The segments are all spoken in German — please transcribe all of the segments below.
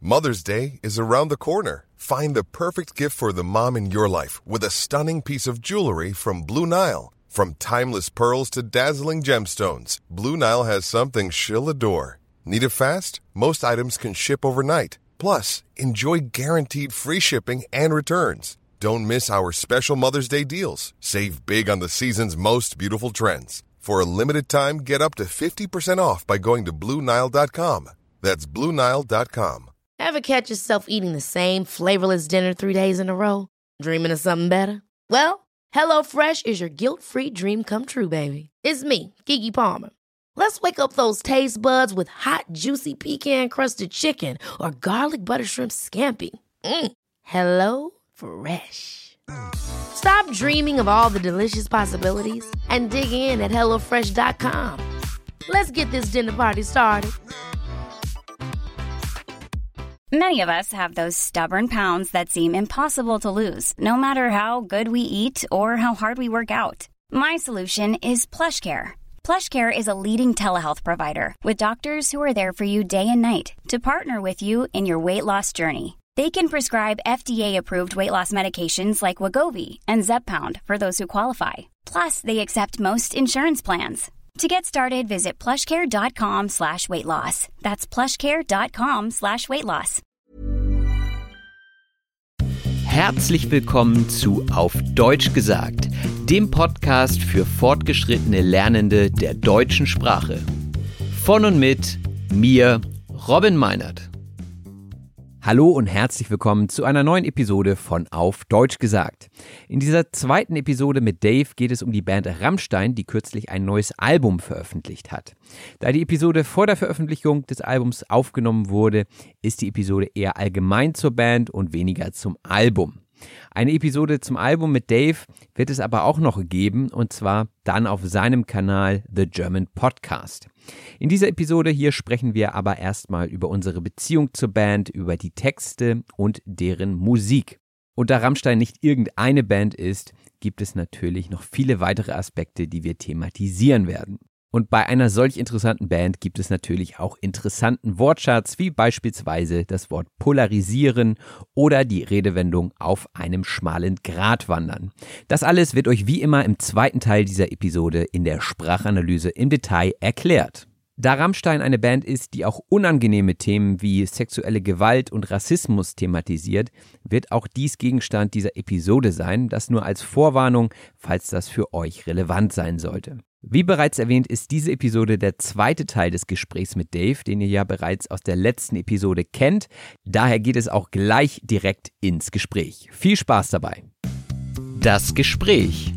Mother's Day is around the corner. Find the perfect gift for the mom in your life with a stunning piece of jewelry from Blue Nile. From timeless pearls to dazzling gemstones, Blue Nile has something she'll adore. Need it fast? Most items can ship overnight. Plus, enjoy guaranteed free shipping and returns. Don't miss our special Mother's Day deals. Save big on the season's most beautiful trends. For a limited time, get up to 50% off by going to BlueNile.com. That's BlueNile.com. Ever catch yourself eating the same flavorless dinner 3 days in a row? Dreaming of something better? Well, HelloFresh is your guilt-free dream come true, baby. It's me, Keke Palmer. Let's wake up those taste buds with hot, juicy pecan-crusted chicken or garlic butter shrimp scampi. Hello Fresh. Stop dreaming of all the delicious possibilities and dig in at HelloFresh.com. Let's get this dinner party started. Many of us have those stubborn pounds that seem impossible to lose, no matter how good we eat or how hard we work out. My solution is PlushCare. PlushCare is a leading telehealth provider with doctors who are there for you day and night to partner with you in your weight loss journey. They can prescribe FDA-approved weight loss medications like Wegovy and Zepbound for those who qualify. Plus, they accept most insurance plans. To get started, visit plushcare.com/weightloss. That's plushcare.com/weightloss. Herzlich willkommen zu Auf Deutsch gesagt, dem Podcast für fortgeschrittene Lernende der deutschen Sprache. Von und mit mir, Robin Meinert. Hallo und herzlich willkommen zu einer neuen Episode von Auf Deutsch gesagt. In dieser zweiten Episode mit Dave geht es um die Band Rammstein, die kürzlich ein neues Album veröffentlicht hat. Da die Episode vor der Veröffentlichung des Albums aufgenommen wurde, ist die Episode eher allgemein zur Band und weniger zum Album. Eine Episode zum Album mit Dave wird es aber auch noch geben, und zwar dann auf seinem Kanal The German Podcast. In dieser Episode hier sprechen wir aber erstmal über unsere Beziehung zur Band, über die Texte und deren Musik. Und da Rammstein nicht irgendeine Band ist, gibt es natürlich noch viele weitere Aspekte, die wir thematisieren werden. Und bei einer solch interessanten Band gibt es natürlich auch interessanten Wortschatz, wie beispielsweise das Wort polarisieren oder die Redewendung auf einem schmalen Grat wandern. Das alles wird euch wie immer im zweiten Teil dieser Episode in der Sprachanalyse im Detail erklärt. Da Rammstein eine Band ist, die auch unangenehme Themen wie sexuelle Gewalt und Rassismus thematisiert, wird auch dies Gegenstand dieser Episode sein, das nur als Vorwarnung, falls das für euch relevant sein sollte. Wie bereits erwähnt, ist diese Episode der zweite Teil des Gesprächs mit Dave, den ihr ja bereits aus der letzten Episode kennt. Daher geht es auch gleich direkt ins Gespräch. Viel Spaß dabei. Das Gespräch.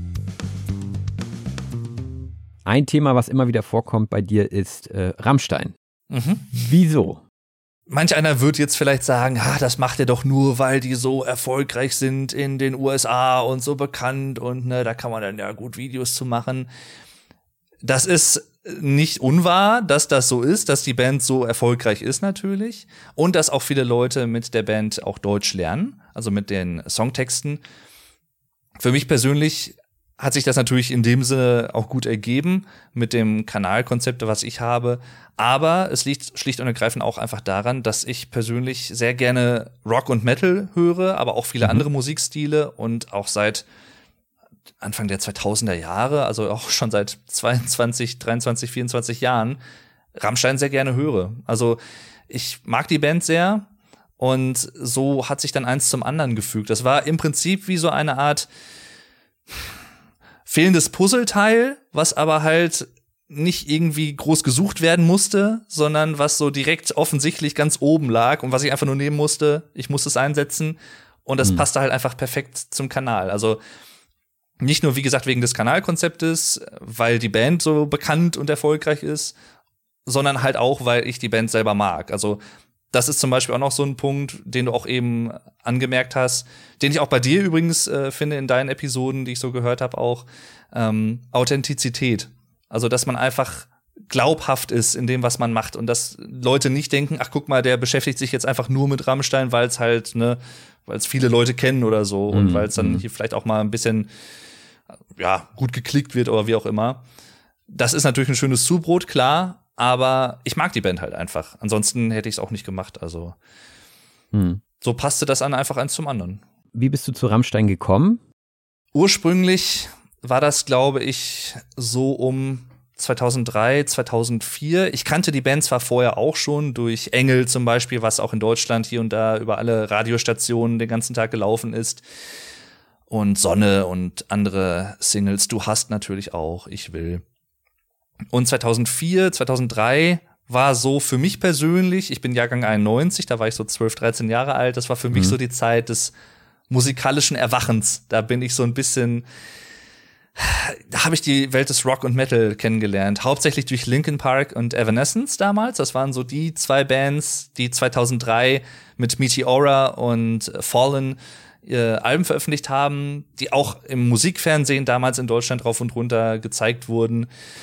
Ein Thema, was immer wieder vorkommt bei dir, ist Rammstein. Wieso? Manch einer wird jetzt vielleicht sagen, das macht er doch nur, weil die so erfolgreich sind in den USA und so bekannt und da kann man dann ja gut Videos zu machen. Das ist nicht unwahr, dass das so ist, dass die Band so erfolgreich ist natürlich und dass auch viele Leute mit der Band auch Deutsch lernen, also mit den Songtexten. Für mich persönlich hat sich das natürlich in dem Sinne auch gut ergeben mit dem Kanalkonzept, was ich habe. Aber es liegt schlicht und ergreifend auch einfach daran, dass ich persönlich sehr gerne Rock und Metal höre, aber auch viele andere Musikstile und auch seit Anfang der 2000er Jahre, also auch schon seit 22, 23, 24 Jahren, Rammstein sehr gerne höre. Also ich mag die Band sehr und so hat sich dann eins zum anderen gefügt. Das war im Prinzip wie so eine Art fehlendes Puzzleteil, was aber halt nicht irgendwie groß gesucht werden musste, sondern was so direkt offensichtlich ganz oben lag und was ich einfach nur nehmen musste. Ich musste es einsetzen und das passte halt einfach perfekt zum Kanal. Also nicht nur, wie gesagt, wegen des Kanalkonzeptes, weil die Band so bekannt und erfolgreich ist, sondern halt auch, weil ich die Band selber mag. Also das ist zum Beispiel auch noch so ein Punkt, den du auch eben angemerkt hast, den ich auch bei dir übrigens finde in deinen Episoden, die ich so gehört habe, auch Authentizität. Also, dass man einfach glaubhaft ist in dem, was man macht und dass Leute nicht denken, ach, guck mal, der beschäftigt sich jetzt einfach nur mit Rammstein, weil es halt, weil es viele Leute kennen oder so und weil es dann hier vielleicht auch mal ein bisschen gut geklickt wird oder wie auch immer. Das ist natürlich ein schönes Zubrot, klar, aber ich mag die Band halt einfach. Ansonsten hätte ich es auch nicht gemacht. Also So passte das einfach eins zum anderen. Wie bist du zu Rammstein gekommen? Ursprünglich war das, glaube ich, so um 2003, 2004. Ich kannte die Band zwar vorher auch schon durch Engel zum Beispiel, was auch in Deutschland hier und da über alle Radiostationen den ganzen Tag gelaufen ist. Und Sonne und andere Singles. Du hast natürlich auch, ich will. Und 2004, 2003 war so für mich persönlich, ich bin Jahrgang 91, da war ich so 12, 13 Jahre alt, das war für mich so die Zeit des musikalischen Erwachens. Da bin ich so ein bisschen, da habe ich die Welt des Rock und Metal kennengelernt. Hauptsächlich durch Linkin Park und Evanescence damals. Das waren so die zwei Bands, die 2003 mit Meteora und Fallen Alben veröffentlicht haben, die auch im Musikfernsehen damals in Deutschland rauf und runter gezeigt wurden.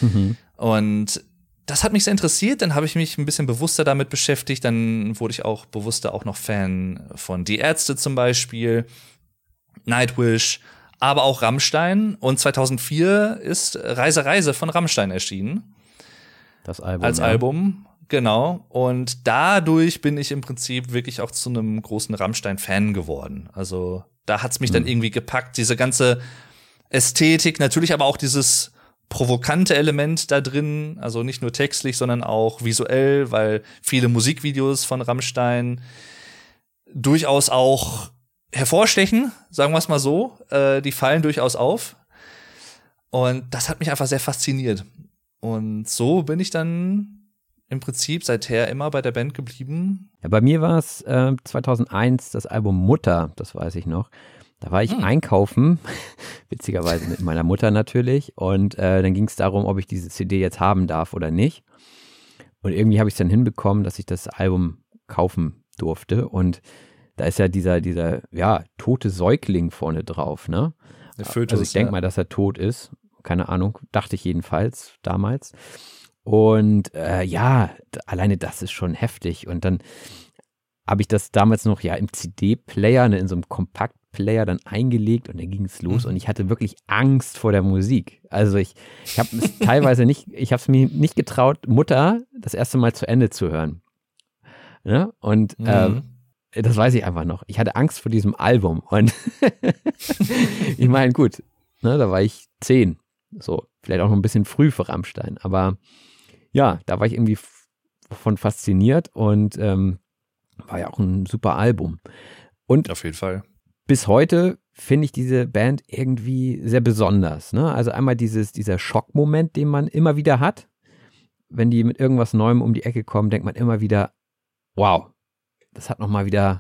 Und das hat mich sehr interessiert. Dann habe ich mich ein bisschen bewusster damit beschäftigt. Dann wurde ich auch bewusster auch noch Fan von Die Ärzte zum Beispiel, Nightwish, aber auch Rammstein. Und 2004 ist Reise, Reise von Rammstein erschienen. Das Album. Als Album, genau. Und dadurch bin ich im Prinzip wirklich auch zu einem großen Rammstein-Fan geworden. Also da hat's mich dann irgendwie gepackt, diese ganze Ästhetik, natürlich aber auch dieses provokante Element da drin, also nicht nur textlich, sondern auch visuell, weil viele Musikvideos von Rammstein durchaus auch hervorstechen, sagen wir es mal so. Die fallen durchaus auf. Und das hat mich einfach sehr fasziniert. Und so bin ich dann im Prinzip seither immer bei der Band geblieben. Ja, bei mir war es 2001 das Album Mutter, das weiß ich noch. Da war ich einkaufen, witzigerweise mit meiner Mutter natürlich, und dann ging es darum, ob ich diese CD jetzt haben darf oder nicht. Und irgendwie habe ich es dann hinbekommen, dass ich das Album kaufen durfte, und da ist ja dieser tote Säugling vorne drauf, ne? Der Fötus, also ich denke mal, dass er tot ist, keine Ahnung, dachte ich jedenfalls damals. Und alleine das ist schon heftig. Und dann habe ich das damals noch im CD-Player, in so einem Kompaktplayer dann eingelegt, und dann ging es los und ich hatte wirklich Angst vor der Musik. Also ich habe es teilweise nicht, ich habe es mir nicht getraut, Mutter das erste Mal zu Ende zu hören. Ja? Und das weiß ich einfach noch. Ich hatte Angst vor diesem Album, und ich meine, gut, ne, da war ich 10, so vielleicht auch noch ein bisschen früh für Rammstein, aber ja, da war ich irgendwie von fasziniert, und war ja auch ein super Album. Und auf jeden Fall. Bis heute finde ich diese Band irgendwie sehr besonders. Ne? Also einmal dieser Schockmoment, den man immer wieder hat. Wenn die mit irgendwas Neuem um die Ecke kommen, denkt man immer wieder, wow, das hat nochmal wieder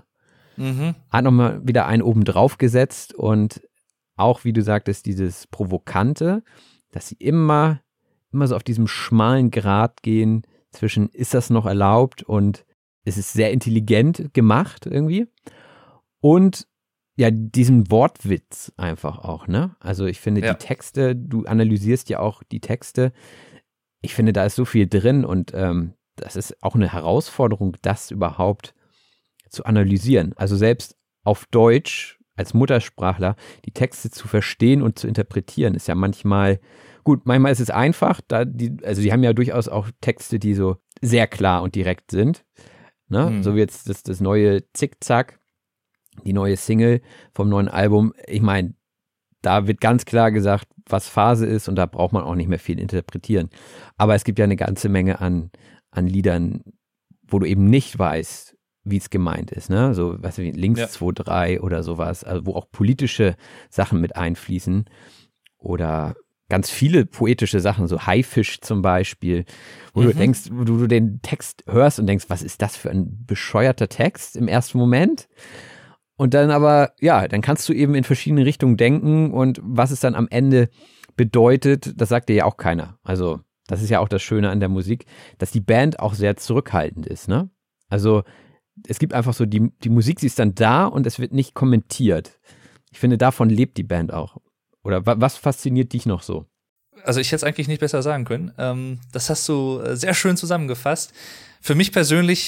einen oben drauf gesetzt. Und auch, wie du sagtest, dieses Provokante, dass sie immer so auf diesem schmalen Grat gehen zwischen, ist das noch erlaubt, und es ist sehr intelligent gemacht irgendwie. Und ja, diesen Wortwitz einfach auch, ne? Also ich finde die Texte, du analysierst ja auch die Texte. Ich finde, da ist so viel drin, und das ist auch eine Herausforderung, das überhaupt zu analysieren. Also selbst auf Deutsch als Muttersprachler die Texte zu verstehen und zu interpretieren, ist ja manchmal ist es einfach. Die haben ja durchaus auch Texte, die so sehr klar und direkt sind. Ne? So wie jetzt das neue Zickzack, die neue Single vom neuen Album. Ich meine, da wird ganz klar gesagt, was Phase ist, und da braucht man auch nicht mehr viel interpretieren. Aber es gibt ja eine ganze Menge an Liedern, wo du eben nicht weißt, wie es gemeint ist. Ne? So, weißt du, wie Links 2, 3 oder sowas, also wo auch politische Sachen mit einfließen oder ganz viele poetische Sachen, so Haifisch zum Beispiel, wo du denkst, wo du den Text hörst und denkst, was ist das für ein bescheuerter Text im ersten Moment? Und dann aber, dann kannst du eben in verschiedene Richtungen denken, und was es dann am Ende bedeutet, das sagt dir ja auch keiner. Also das ist ja auch das Schöne an der Musik, dass die Band auch sehr zurückhaltend ist, ne? Also es gibt einfach so, die Musik, sie ist dann da und es wird nicht kommentiert. Ich finde, davon lebt die Band auch. Oder was fasziniert dich noch so? Also ich hätte es eigentlich nicht besser sagen können. Das hast du sehr schön zusammengefasst. Für mich persönlich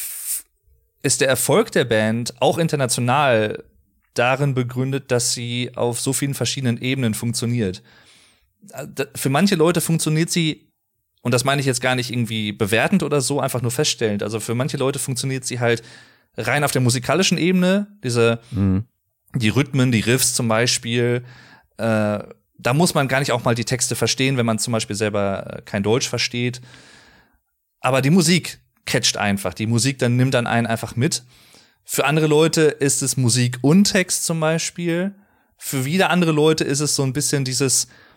ist der Erfolg der Band auch international darin begründet, dass sie auf so vielen verschiedenen Ebenen funktioniert. Für manche Leute funktioniert sie, und das meine ich jetzt gar nicht irgendwie bewertend oder so, einfach nur feststellend. Also für manche Leute funktioniert sie halt rein auf der musikalischen Ebene, die Rhythmen, die Riffs zum Beispiel, da muss man gar nicht auch mal die Texte verstehen, wenn man zum Beispiel selber kein Deutsch versteht. Aber die Musik catcht einfach. Die Musik dann nimmt dann einen einfach mit. Für andere Leute ist es Musik und Text zum Beispiel. Für wieder andere Leute ist es so ein bisschen diese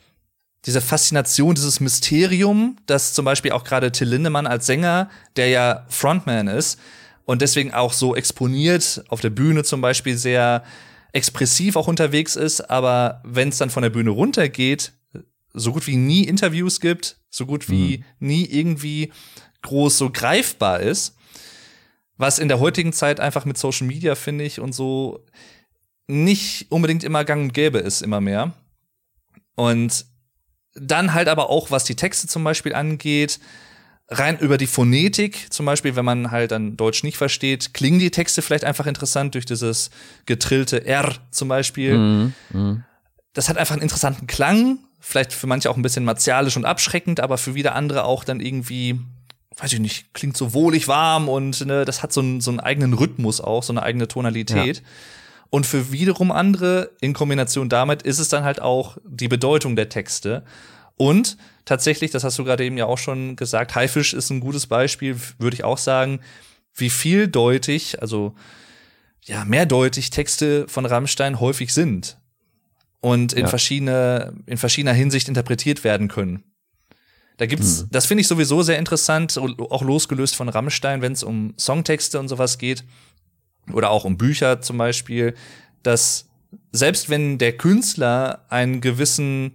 Faszination, dieses Mysterium, das zum Beispiel auch gerade Till Lindemann als Sänger, der ja Frontman ist und deswegen auch so exponiert auf der Bühne zum Beispiel sehr expressiv auch unterwegs ist, aber wenn es dann von der Bühne runtergeht, so gut wie nie Interviews gibt, so gut wie nie irgendwie groß so greifbar ist, was in der heutigen Zeit einfach mit Social Media, finde ich, und so nicht unbedingt immer gang und gäbe ist, immer mehr. Und dann halt aber auch, was die Texte zum Beispiel angeht, rein über die Phonetik, zum Beispiel, wenn man halt dann Deutsch nicht versteht, klingen die Texte vielleicht einfach interessant durch dieses getrillte R zum Beispiel. Das hat einfach einen interessanten Klang, vielleicht für manche auch ein bisschen martialisch und abschreckend, aber für wieder andere auch dann irgendwie, weiß ich nicht, klingt so wohlig warm und ne, das hat so einen eigenen Rhythmus auch, so eine eigene Tonalität. Ja. Und für wiederum andere, in Kombination damit, ist es dann halt auch die Bedeutung der Texte. Und tatsächlich, das hast du gerade eben ja auch schon gesagt, Haifisch ist ein gutes Beispiel, würde ich auch sagen, wie vieldeutig, also ja, mehrdeutig Texte von Rammstein häufig sind und in verschiedener Hinsicht interpretiert werden können. Da gibt's, das finde ich sowieso sehr interessant, auch losgelöst von Rammstein, wenn es um Songtexte und sowas geht. Oder auch um Bücher zum Beispiel, dass selbst wenn der Künstler eine gewisse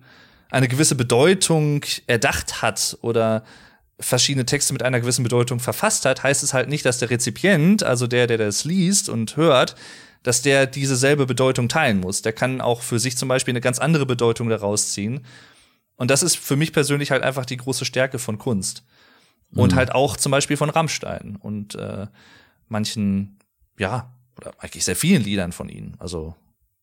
Bedeutung erdacht hat oder verschiedene Texte mit einer gewissen Bedeutung verfasst hat, heißt es halt nicht, dass der Rezipient, also der das liest und hört, dass der diese selbe Bedeutung teilen muss. Der kann auch für sich zum Beispiel eine ganz andere Bedeutung daraus ziehen. Und das ist für mich persönlich halt einfach die große Stärke von Kunst. Und halt auch zum Beispiel von Rammstein und manchen, ja, oder eigentlich sehr vielen Liedern von ihnen. Also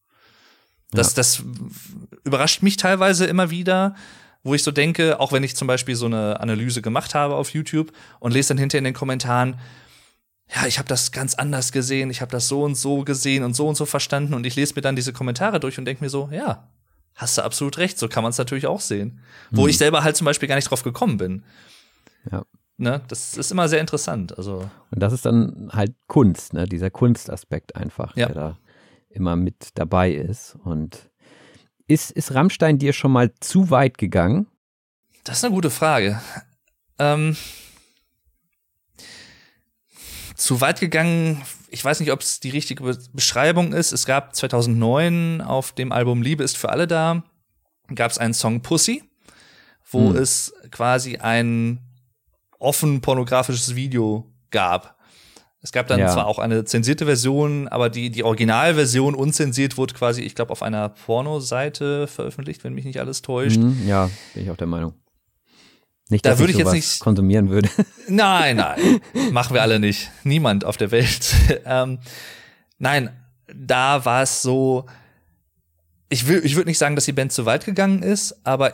das überrascht mich teilweise immer wieder, wo ich so denke, auch wenn ich zum Beispiel so eine Analyse gemacht habe auf YouTube und lese dann hinterher in den Kommentaren, ja, ich habe das ganz anders gesehen, ich habe das so und so gesehen und so verstanden und ich lese mir dann diese Kommentare durch und denke mir so, ja, hast du absolut recht, so kann man es natürlich auch sehen. Wo ich selber halt zum Beispiel gar nicht drauf gekommen bin. Ja. Ne, das ist immer sehr interessant. Also. Und das ist dann halt Kunst, ne? Dieser Kunstaspekt einfach, der da immer mit dabei ist. Und ist Rammstein dir schon mal zu weit gegangen? Das ist eine gute Frage. Zu weit gegangen, ich weiß nicht, ob es die richtige Beschreibung ist. Es gab 2009 auf dem Album Liebe ist für alle da, gab es einen Song Pussy, wo es quasi ein offen pornografisches Video gab. Es gab dann zwar auch eine zensierte Version, aber die Originalversion unzensiert wurde quasi, ich glaube, auf einer Pornoseite veröffentlicht, wenn mich nicht alles täuscht. Ja, bin ich auch der Meinung. Nicht, dass da würde ich jetzt sowas nicht konsumieren würde. Nein, machen wir alle nicht. Niemand auf der Welt. Nein, da war es so, ich würde nicht sagen, dass die Band zu weit gegangen ist, aber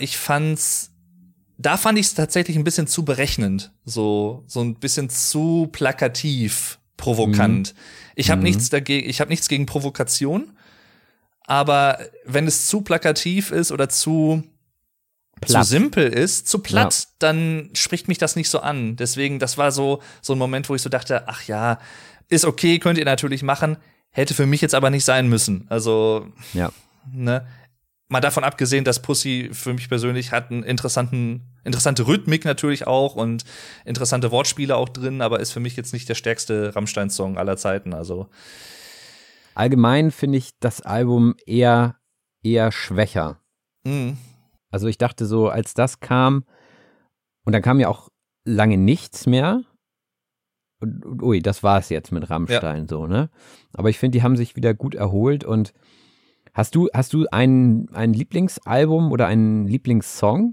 da fand ich es tatsächlich ein bisschen zu berechnend, so ein bisschen zu plakativ, provokant. Ich habe nichts gegen Provokation, aber wenn es zu plakativ ist oder zu simpel ist, zu platt, dann spricht mich das nicht so an. Deswegen, das war so ein Moment, wo ich so dachte, ach ja, ist okay, könnt ihr natürlich machen, hätte für mich jetzt aber nicht sein müssen. Also, ne? Mal davon abgesehen, dass Pussy für mich persönlich hat eine interessante Rhythmik natürlich auch und interessante Wortspiele auch drin, aber ist für mich jetzt nicht der stärkste Rammstein-Song aller Zeiten. Also allgemein finde ich das Album eher schwächer. Also ich dachte so, als das kam, und dann kam ja auch lange nichts mehr. Und, ui, das war es jetzt mit Rammstein so, ne? Aber ich finde, die haben sich wieder gut erholt. Und Hast du ein Lieblingsalbum oder einen Lieblingssong?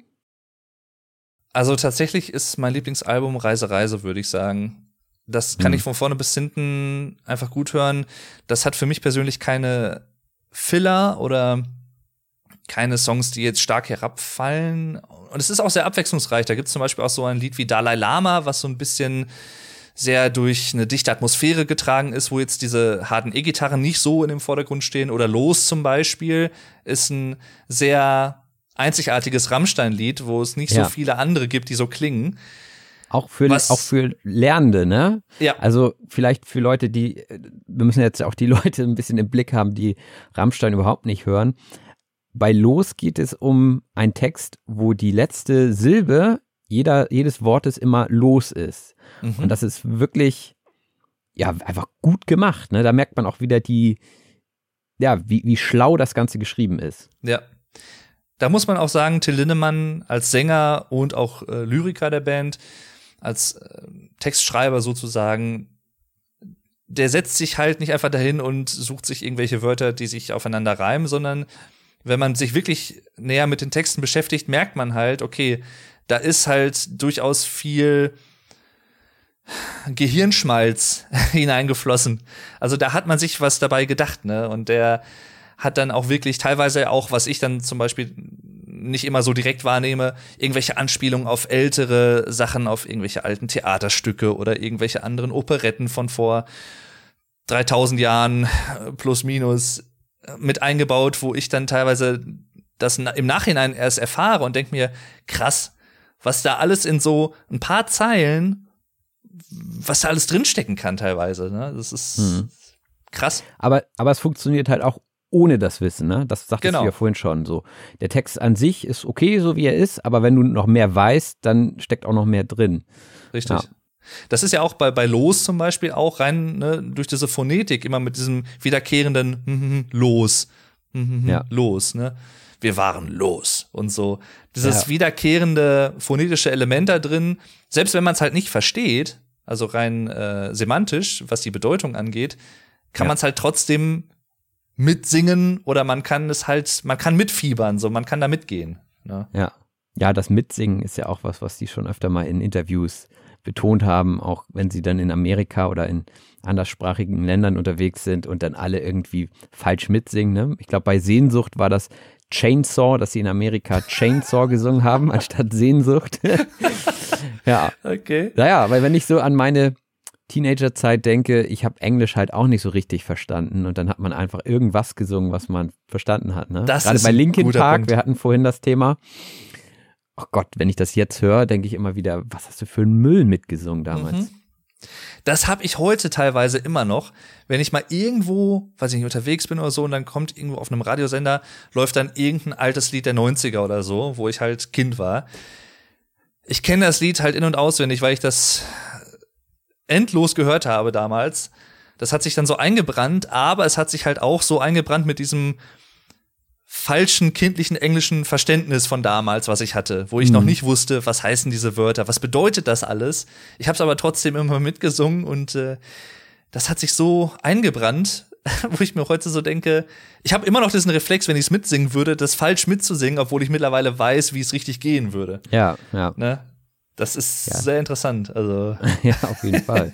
Also tatsächlich ist mein Lieblingsalbum Reise, Reise, würde ich sagen. Das kann ich von vorne bis hinten einfach gut hören. Das hat für mich persönlich keine Filler oder keine Songs, die jetzt stark herabfallen. Und es ist auch sehr abwechslungsreich. Da gibt es zum Beispiel auch so ein Lied wie Dalai Lama, was so ein bisschen sehr durch eine dichte Atmosphäre getragen ist, wo jetzt diese harten E-Gitarren nicht so in dem Vordergrund stehen. Oder Los zum Beispiel ist ein sehr einzigartiges Rammstein-Lied, wo es nicht so viele andere gibt, die so klingen. Auch für Lernende, ne? Ja. Also vielleicht für Leute, wir müssen jetzt auch die Leute ein bisschen im Blick haben, die Rammstein überhaupt nicht hören. Bei Los geht es um einen Text, wo die letzte Silbe jedes Wortes immer los ist. Mhm. Und das ist wirklich, einfach gut gemacht, ne? Da merkt man auch wieder wie schlau das Ganze geschrieben ist. Ja. Da muss man auch sagen, Till Lindemann als Sänger und auch Lyriker der Band, als Textschreiber sozusagen, der setzt sich halt nicht einfach dahin und sucht sich irgendwelche Wörter, die sich aufeinander reimen, sondern wenn man sich wirklich näher mit den Texten beschäftigt, merkt man halt, okay, da ist halt durchaus viel Gehirnschmalz hineingeflossen. Also da hat man sich was dabei gedacht, ne? Und der hat dann auch wirklich teilweise auch, was ich dann zum Beispiel nicht immer so direkt wahrnehme, irgendwelche Anspielungen auf ältere Sachen, auf irgendwelche alten Theaterstücke oder irgendwelche anderen Operetten von vor 3000 Jahren plus minus mit eingebaut, wo ich dann teilweise das im Nachhinein erst erfahre und denke mir, krass, was da alles in so ein paar Zeilen, was da alles drinstecken kann teilweise, ne? Das ist krass. Aber es funktioniert halt auch ohne das Wissen, ne? Das sagtest du ja vorhin schon so. Der Text an sich ist okay, so wie er ist, aber wenn du noch mehr weißt, dann steckt auch noch mehr drin. Richtig. Ja. Das ist ja auch bei Los zum Beispiel auch rein, ne, durch diese Phonetik, immer mit diesem wiederkehrenden Los. Los, ne? Wir waren los und so. Dieses wiederkehrende phonetische Element da drin, selbst wenn man es halt nicht versteht, also rein semantisch, was die Bedeutung angeht, kann man es halt trotzdem mitsingen oder man kann mitfiebern, so, man kann da mitgehen. Ne? Ja, das Mitsingen ist ja auch was die schon öfter mal in Interviews betont haben, auch wenn sie dann in Amerika oder in anderssprachigen Ländern unterwegs sind und dann alle irgendwie falsch mitsingen. Ne? Ich glaube, bei Sehnsucht war das Chainsaw, dass sie in Amerika Chainsaw gesungen haben, anstatt Sehnsucht. Ja. Okay. Naja, weil wenn ich so an meine Teenagerzeit denke, ich habe Englisch halt auch nicht so richtig verstanden und dann hat man einfach irgendwas gesungen, was man verstanden hat. Ne? Gerade bei Linkin Park, Punkt. Wir hatten vorhin das Thema. Oh Gott, wenn ich das jetzt höre, denke ich immer wieder, was hast du für einen Müll mitgesungen damals? Das habe ich heute teilweise immer noch, wenn ich mal irgendwo, weiß ich nicht, unterwegs bin oder so und dann kommt irgendwo auf einem Radiosender, läuft dann irgendein altes Lied der 90er oder so, wo ich halt Kind war. Ich kenne das Lied halt in- und auswendig, weil ich das endlos gehört habe damals. Das hat sich dann so eingebrannt, aber es hat sich halt auch so eingebrannt mit diesem falschen kindlichen englischen Verständnis von damals, was ich hatte, wo ich noch nicht wusste, was heißen diese Wörter, was bedeutet das alles. Ich habe es aber trotzdem immer mitgesungen und das hat sich so eingebrannt, wo ich mir heute so denke, ich habe immer noch diesen Reflex, wenn ich es mitsingen würde, das falsch mitzusingen, obwohl ich mittlerweile weiß, wie es richtig gehen würde. Ja. Ne? Das ist sehr interessant. Also. Ja, auf jeden Fall.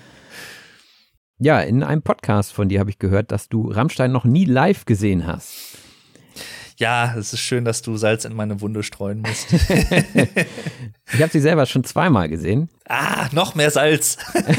Ja, in einem Podcast von dir habe ich gehört, dass du Rammstein noch nie live gesehen hast. Ja, es ist schön, dass du Salz in meine Wunde streuen musst. Ich habe sie selber schon zweimal gesehen. Noch mehr Salz.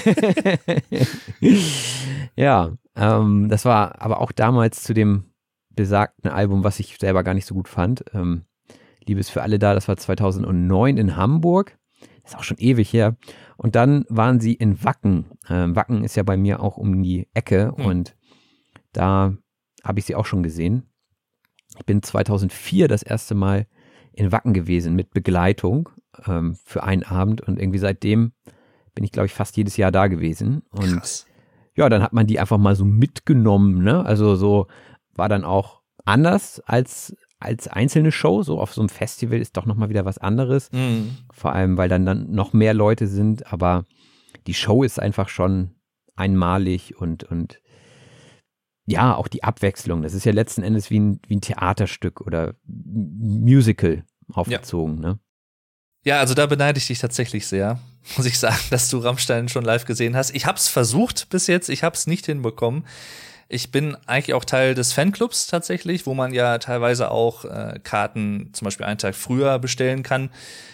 Ja, das war aber auch damals zu dem besagten Album, was ich selber gar nicht so gut fand. Liebe ist für alle da, das war 2009 in Hamburg. Das ist auch schon ewig her. Und dann waren sie in Wacken. Wacken ist ja bei mir auch um die Ecke und da habe ich sie auch schon gesehen. Ich bin 2004 das erste Mal in Wacken gewesen mit Begleitung für einen Abend und irgendwie seitdem bin ich, glaube ich, fast jedes Jahr da gewesen. Und krass. Ja, dann hat man die einfach mal so mitgenommen, ne? Also so war dann auch anders als einzelne Show, so auf so einem Festival ist doch nochmal wieder was anderes. Vor allem, weil dann noch mehr Leute sind, aber die Show ist einfach schon einmalig und ja, auch die Abwechslung. Das ist ja letzten Endes wie ein Theaterstück oder Musical aufgezogen, ne? Ja, also da beneide ich dich tatsächlich sehr, muss ich sagen, dass du Rammstein schon live gesehen hast. Ich hab's versucht bis jetzt, ich hab's nicht hinbekommen. Ich bin eigentlich auch Teil des Fanclubs tatsächlich, wo man ja teilweise auch Karten zum Beispiel einen Tag früher bestellen kann.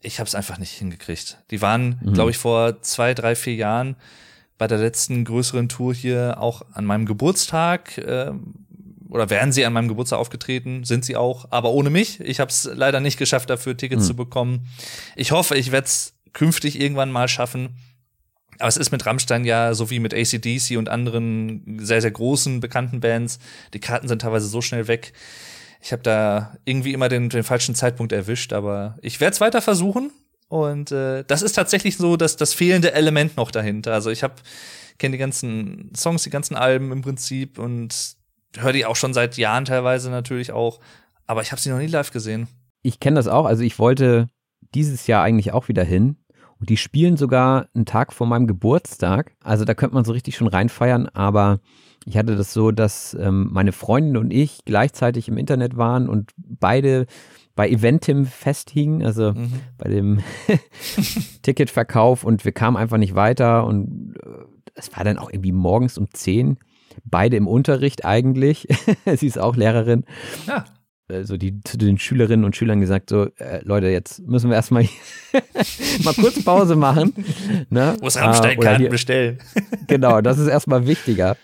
ich habe es einfach nicht hingekriegt. Die waren, glaube ich, vor 2, 3, 4 Jahren bei der letzten größeren Tour hier auch an meinem Geburtstag oder wären sie an meinem Geburtstag aufgetreten, sind sie auch, aber ohne mich. Ich habe es leider nicht geschafft, dafür Tickets zu bekommen. Ich hoffe, ich werde es künftig irgendwann mal schaffen. Aber es ist mit Rammstein ja so wie mit AC/DC und anderen sehr, sehr großen, bekannten Bands. Die Karten sind teilweise so schnell weg. Ich habe da irgendwie immer den falschen Zeitpunkt erwischt, aber ich werde es weiter versuchen. Und das ist tatsächlich so das fehlende Element noch dahinter. Also ich kenne die ganzen Songs, die ganzen Alben im Prinzip und höre die auch schon seit Jahren teilweise natürlich auch. Aber ich habe sie noch nie live gesehen. Ich kenne das auch. Also ich wollte dieses Jahr eigentlich auch wieder hin. Und die spielen sogar einen Tag vor meinem Geburtstag. Also da könnte man so richtig schon reinfeiern. Aber ich hatte das so, dass meine Freundin und ich gleichzeitig im Internet waren und beide bei Eventim festhingen, also bei dem Ticketverkauf, und wir kamen einfach nicht weiter und es war dann auch irgendwie morgens um 10, beide im Unterricht eigentlich, sie ist auch Lehrerin, Ja. Also die zu den Schülerinnen und Schülern gesagt, so Leute, jetzt müssen wir erstmal mal kurz Pause machen. Ne? Muss Rammstein-Karten bestellen. Genau, das ist erstmal wichtiger.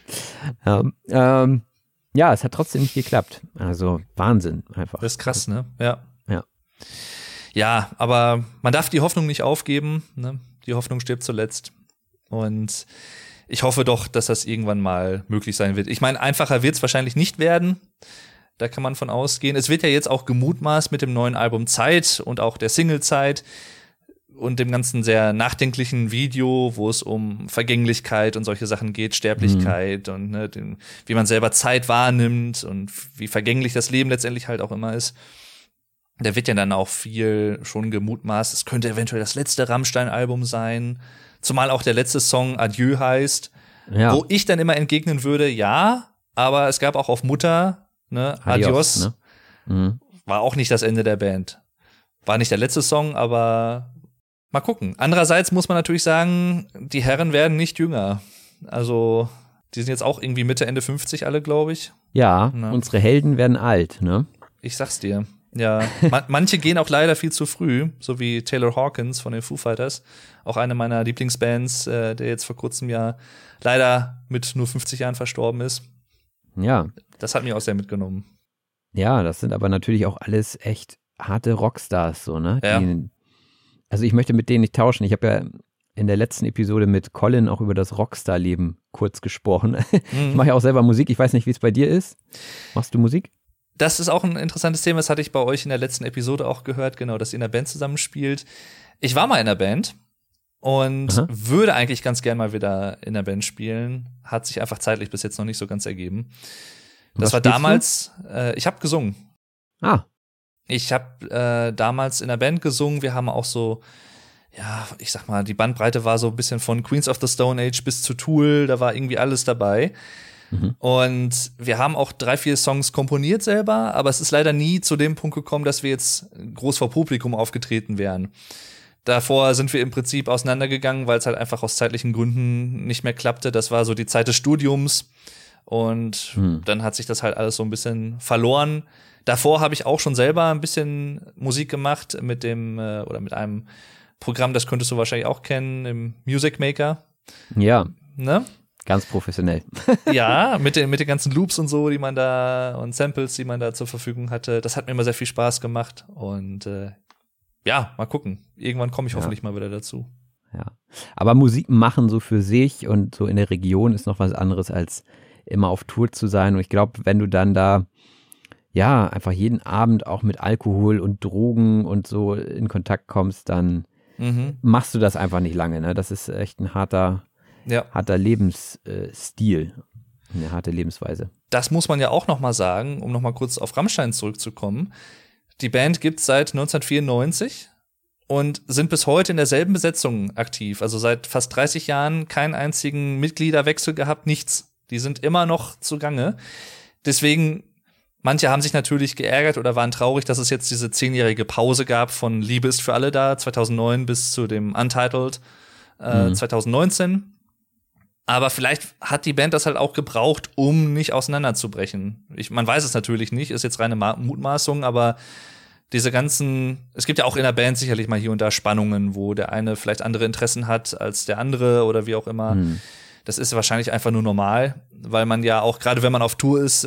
Ja, es hat trotzdem nicht geklappt. Also Wahnsinn einfach. Das ist krass, ne? Ja. Ja. Ja, aber man darf die Hoffnung nicht aufgeben. Ne? Die Hoffnung stirbt zuletzt. Und ich hoffe doch, dass das irgendwann mal möglich sein wird. Ich meine, einfacher wird es wahrscheinlich nicht werden. Da kann man von ausgehen. Es wird ja jetzt auch gemutmaßt mit dem neuen Album Zeit und auch der Single Zeit und dem ganzen sehr nachdenklichen Video, wo es um Vergänglichkeit und solche Sachen geht, Sterblichkeit und ne, wie man selber Zeit wahrnimmt und wie vergänglich das Leben letztendlich halt auch immer ist. Da wird ja dann auch viel schon gemutmaßt. Es könnte eventuell das letzte Rammstein-Album sein, zumal auch der letzte Song Adieu heißt, wo ich dann immer entgegnen würde, ja, aber es gab auch auf Mutter ne, Adios, ne? War auch nicht das Ende der Band. War nicht der letzte Song, aber mal gucken. Andererseits muss man natürlich sagen, die Herren werden nicht jünger. Also, die sind jetzt auch irgendwie Mitte, Ende 50 alle, glaube ich. Ja, unsere Helden werden alt, ne? Ich sag's dir. Ja, manche gehen auch leider viel zu früh, so wie Taylor Hawkins von den Foo Fighters. Auch eine meiner Lieblingsbands, der jetzt vor kurzem ja leider mit nur 50 Jahren verstorben ist. Ja. Das hat mich auch sehr mitgenommen. Ja, das sind aber natürlich auch alles echt harte Rockstars, so, ne? Ja. Also ich möchte mit denen nicht tauschen. Ich habe ja in der letzten Episode mit Colin auch über das Rockstar-Leben kurz gesprochen. Ich mache ja auch selber Musik. Ich weiß nicht, wie es bei dir ist. Machst du Musik? Das ist auch ein interessantes Thema. Das hatte ich bei euch in der letzten Episode auch gehört, genau, dass ihr in der Band zusammenspielt. Ich war mal in der Band und würde eigentlich ganz gern mal wieder in der Band spielen. Hat sich einfach zeitlich bis jetzt noch nicht so ganz ergeben. Das war damals, ich habe gesungen. Ich habe damals in der Band gesungen. Wir haben auch so, ja, ich sag mal, die Bandbreite war so ein bisschen von Queens of the Stone Age bis zu Tool. Da war irgendwie alles dabei. Und wir haben auch 3, 4 Songs komponiert selber, aber es ist leider nie zu dem Punkt gekommen, dass wir jetzt groß vor Publikum aufgetreten wären. Davor sind wir im Prinzip auseinandergegangen, weil es halt einfach aus zeitlichen Gründen nicht mehr klappte. Das war so die Zeit des Studiums. Und dann hat sich das halt alles so ein bisschen verloren. Davor habe ich auch schon selber ein bisschen Musik gemacht mit mit einem Programm, das könntest du wahrscheinlich auch kennen, im Music Maker. Ja. Ne? Ganz professionell. Ja, mit den ganzen Loops und so, die man da und Samples, die man da zur Verfügung hatte. Das hat mir immer sehr viel Spaß gemacht. Und ja, mal gucken. Irgendwann komme ich hoffentlich mal wieder dazu. Ja. Aber Musik machen so für sich und so in der Region ist noch was anderes als immer auf Tour zu sein. Und ich glaube, wenn du dann da ja einfach jeden Abend auch mit Alkohol und Drogen und so in Kontakt kommst, dann machst du das einfach nicht lange. Ne? Das ist echt ein harter Lebensstil, eine harte Lebensweise. Das muss man ja auch noch mal sagen, um noch mal kurz auf Rammstein zurückzukommen. Die Band gibt's seit 1994 und sind bis heute in derselben Besetzung aktiv. Also seit fast 30 Jahren keinen einzigen Mitgliederwechsel gehabt, nichts. Die sind immer noch zugange. Deswegen, manche haben sich natürlich geärgert oder waren traurig, dass es jetzt diese 10-jährige Pause gab von Liebe ist für alle da, 2009 bis zu dem Untitled 2019. Aber vielleicht hat die Band das halt auch gebraucht, um nicht auseinanderzubrechen. Man weiß es natürlich nicht, ist jetzt reine Mutmaßung, aber diese ganzen, es gibt ja auch in der Band sicherlich mal hier und da Spannungen, wo der eine vielleicht andere Interessen hat als der andere oder wie auch immer. Das ist wahrscheinlich einfach nur normal, weil man ja auch, gerade wenn man auf Tour ist,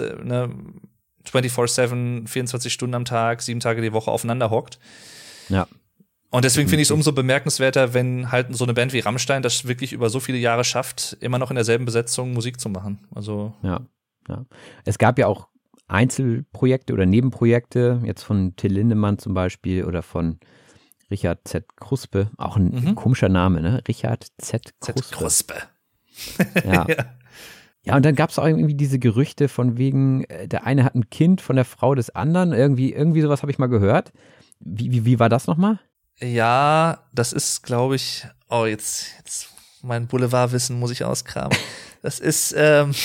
24/7, 24 Stunden am Tag, 7 Tage die Woche aufeinander hockt. Ja. Und deswegen finde ich es umso bemerkenswerter, wenn halt so eine Band wie Rammstein das wirklich über so viele Jahre schafft, immer noch in derselben Besetzung Musik zu machen. Also Ja. Es gab ja auch Einzelprojekte oder Nebenprojekte, jetzt von Till Lindemann zum Beispiel oder von Richard Z. Kruspe, auch ein komischer Name, ne? Richard Z. Kruspe. Ja. Ja, und dann gab es auch irgendwie diese Gerüchte von wegen, der eine hat ein Kind von der Frau des anderen, irgendwie sowas habe ich mal gehört. Wie war das nochmal? Ja, das ist, glaube ich, jetzt mein Boulevardwissen muss ich auskramen. Das ist,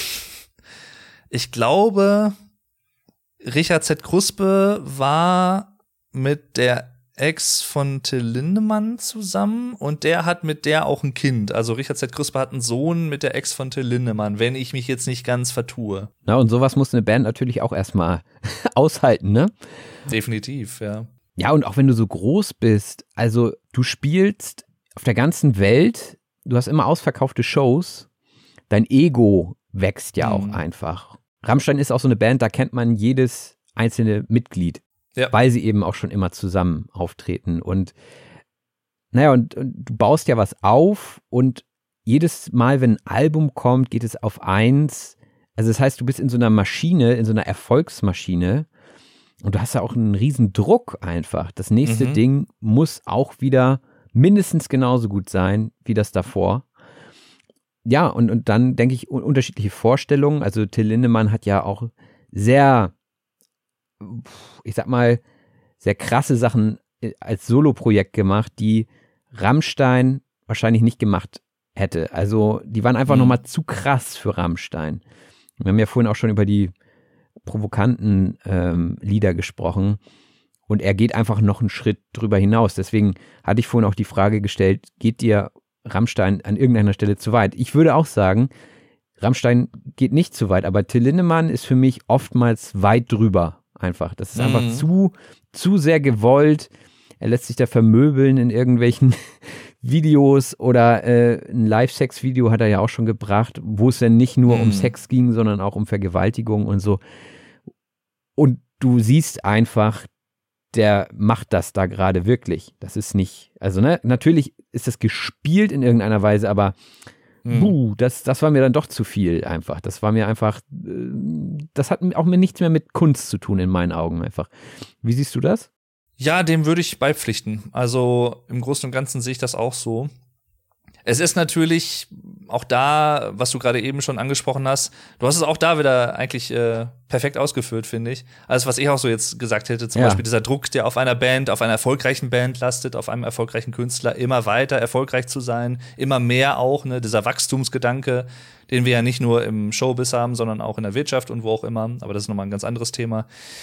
ich glaube, Richard Z. Kruspe war mit der Ex von Till Lindemann zusammen und der hat mit der auch ein Kind. Also Richard Z. Kruspe hat einen Sohn mit der Ex von Till Lindemann, wenn ich mich jetzt nicht ganz vertue. Na, und sowas muss eine Band natürlich auch erstmal aushalten, ne? Definitiv, ja. Ja, und auch wenn du so groß bist, also du spielst auf der ganzen Welt, du hast immer ausverkaufte Shows, dein Ego wächst ja auch einfach. Rammstein ist auch so eine Band, da kennt man jedes einzelne Mitglied, weil sie eben auch schon immer zusammen auftreten. Und naja, und du baust ja was auf und jedes Mal, wenn ein Album kommt, geht es auf eins. Also das heißt, du bist in so einer Maschine, in so einer Erfolgsmaschine und du hast ja auch einen riesen Druck einfach. Das nächste Ding muss auch wieder mindestens genauso gut sein wie das davor. Ja, und dann denke ich, unterschiedliche Vorstellungen. Also Till Lindemann hat ja auch sehr, ich sag mal, sehr krasse Sachen als Soloprojekt gemacht, die Rammstein wahrscheinlich nicht gemacht hätte. Also die waren einfach nochmal zu krass für Rammstein. Wir haben ja vorhin auch schon über die provokanten Lieder gesprochen und er geht einfach noch einen Schritt drüber hinaus. Deswegen hatte ich vorhin auch die Frage gestellt, geht dir Rammstein an irgendeiner Stelle zu weit? Ich würde auch sagen, Rammstein geht nicht zu weit, aber Till Lindemann ist für mich oftmals weit drüber einfach. Das ist einfach zu sehr gewollt. Er lässt sich da vermöbeln in irgendwelchen Videos oder ein Live-Sex-Video hat er ja auch schon gebracht, wo es dann nicht nur um Sex ging, sondern auch um Vergewaltigung und so. Und du siehst einfach, der macht das da gerade wirklich. Das ist nicht, also ne, natürlich ist das gespielt in irgendeiner Weise, aber das war mir dann doch zu viel einfach. Das war mir einfach, das hat auch nichts mehr mit Kunst zu tun in meinen Augen einfach. Wie siehst du das? Ja, dem würde ich beipflichten. Also im Großen und Ganzen sehe ich das auch so. Es ist natürlich auch da, was du gerade eben schon angesprochen hast, du hast es auch da wieder eigentlich perfekt ausgeführt, finde ich. Alles, was ich auch so jetzt gesagt hätte, zum Beispiel dieser Druck, der auf einer Band, auf einer erfolgreichen Band lastet, auf einem erfolgreichen Künstler, immer weiter erfolgreich zu sein, immer mehr auch, ne, dieser Wachstumsgedanke, den wir ja nicht nur im Showbiz haben, sondern auch in der Wirtschaft und wo auch immer. Aber das ist nochmal ein ganz anderes Thema.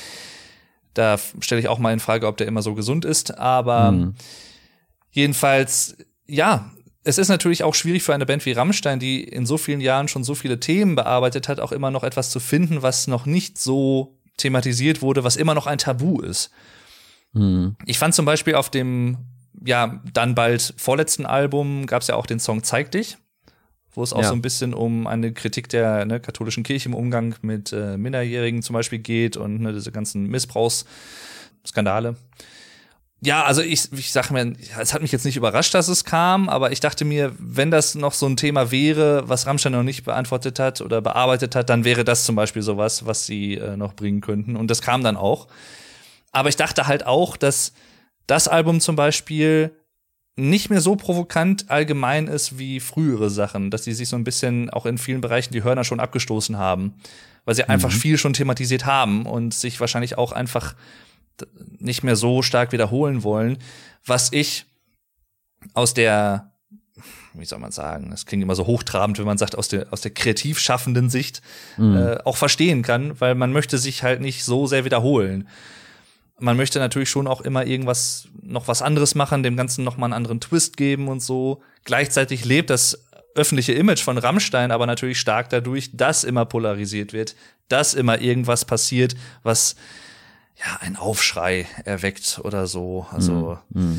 Da stelle ich auch mal in Frage, ob der immer so gesund ist. Aber jedenfalls, ja, es ist natürlich auch schwierig für eine Band wie Rammstein, die in so vielen Jahren schon so viele Themen bearbeitet hat, auch immer noch etwas zu finden, was noch nicht so thematisiert wurde, was immer noch ein Tabu ist. Ich fand zum Beispiel auf dem, ja, dann bald vorletzten Album gab es ja auch den Song Zeig dich, wo es auch so ein bisschen um eine Kritik der katholischen Kirche im Umgang mit Minderjährigen zum Beispiel geht und diese ganzen Missbrauchsskandale. Ja, also ich sag mir, es hat mich jetzt nicht überrascht, dass es kam, aber ich dachte mir, wenn das noch so ein Thema wäre, was Rammstein noch nicht beantwortet hat oder bearbeitet hat, dann wäre das zum Beispiel sowas, was sie noch bringen könnten. Und das kam dann auch. Aber ich dachte halt auch, dass das Album zum Beispiel nicht mehr so provokant allgemein ist wie frühere Sachen, dass die sich so ein bisschen auch in vielen Bereichen die Hörner schon abgestoßen haben, weil sie einfach viel schon thematisiert haben und sich wahrscheinlich auch einfach nicht mehr so stark wiederholen wollen, was ich aus der, wie soll man sagen, das klingt immer so hochtrabend, wenn man sagt, aus der kreativ schaffenden Sicht auch verstehen kann, weil man möchte sich halt nicht so sehr wiederholen. Man möchte natürlich schon auch immer irgendwas, noch was anderes machen, dem Ganzen noch mal einen anderen Twist geben und so. Gleichzeitig lebt das öffentliche Image von Rammstein aber natürlich stark dadurch, dass immer polarisiert wird, dass immer irgendwas passiert, was einen Aufschrei erweckt oder so. Also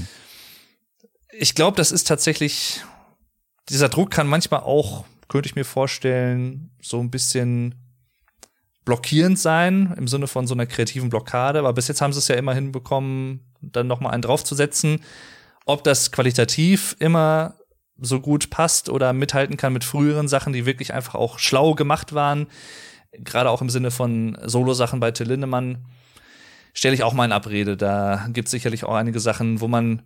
ich glaube, das ist tatsächlich, dieser Druck kann manchmal auch, könnte ich mir vorstellen, so ein bisschen blockierend sein, im Sinne von so einer kreativen Blockade. Aber bis jetzt haben sie es ja immer hinbekommen, dann noch mal einen draufzusetzen. Ob das qualitativ immer so gut passt oder mithalten kann mit früheren Sachen, die wirklich einfach auch schlau gemacht waren, gerade auch im Sinne von Solo-Sachen bei Till Lindemann, stelle ich auch mal in Abrede. Da gibt es sicherlich auch einige Sachen,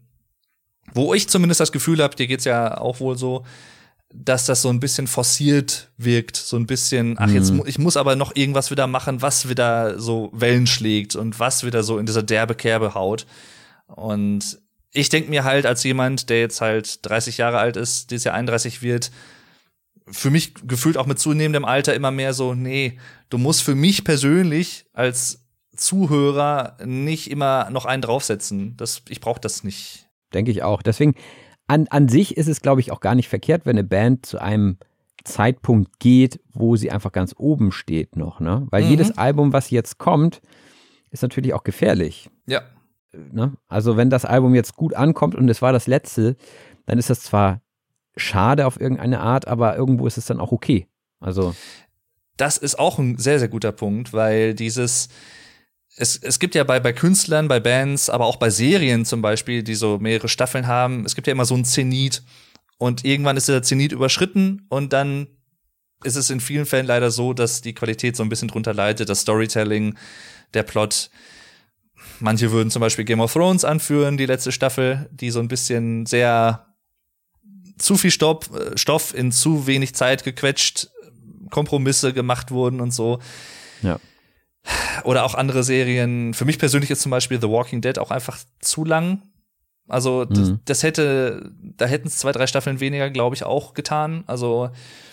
wo ich zumindest das Gefühl habe, dir geht's ja auch wohl so, dass das so ein bisschen forciert wirkt, so ein bisschen, ich muss aber noch irgendwas wieder machen, was wieder so Wellen schlägt und was wieder so in dieser derbe Kerbe haut. Und ich denke mir halt als jemand, der jetzt halt 30 Jahre alt ist, dieses Jahr 31 wird, für mich gefühlt auch mit zunehmendem Alter immer mehr so, nee, du musst für mich persönlich als Zuhörer nicht immer noch einen draufsetzen. Ich brauche das nicht. Denke ich auch. Deswegen, an sich ist es, glaube ich, auch gar nicht verkehrt, wenn eine Band zu einem Zeitpunkt geht, wo sie einfach ganz oben steht noch, ne? Weil jedes Album, was jetzt kommt, ist natürlich auch gefährlich. Ja. Ne? Also wenn das Album jetzt gut ankommt und es war das letzte, dann ist das zwar schade auf irgendeine Art, aber irgendwo ist es dann auch okay. Also das ist auch ein sehr, sehr guter Punkt, weil es gibt ja bei Künstlern, bei Bands, aber auch bei Serien zum Beispiel, die so mehrere Staffeln haben, es gibt ja immer so einen Zenit und irgendwann ist der Zenit überschritten und dann ist es in vielen Fällen leider so, dass die Qualität so ein bisschen drunter leidet, das Storytelling, der Plot. Manche würden zum Beispiel Game of Thrones anführen, die letzte Staffel, die so ein bisschen sehr zu viel Stoff in zu wenig Zeit gequetscht, Kompromisse gemacht wurden und so. Ja. Oder auch andere Serien. Für mich persönlich ist zum Beispiel The Walking Dead auch einfach zu lang. Also da hätten es 2, 3 Staffeln weniger, glaube ich, auch getan. Also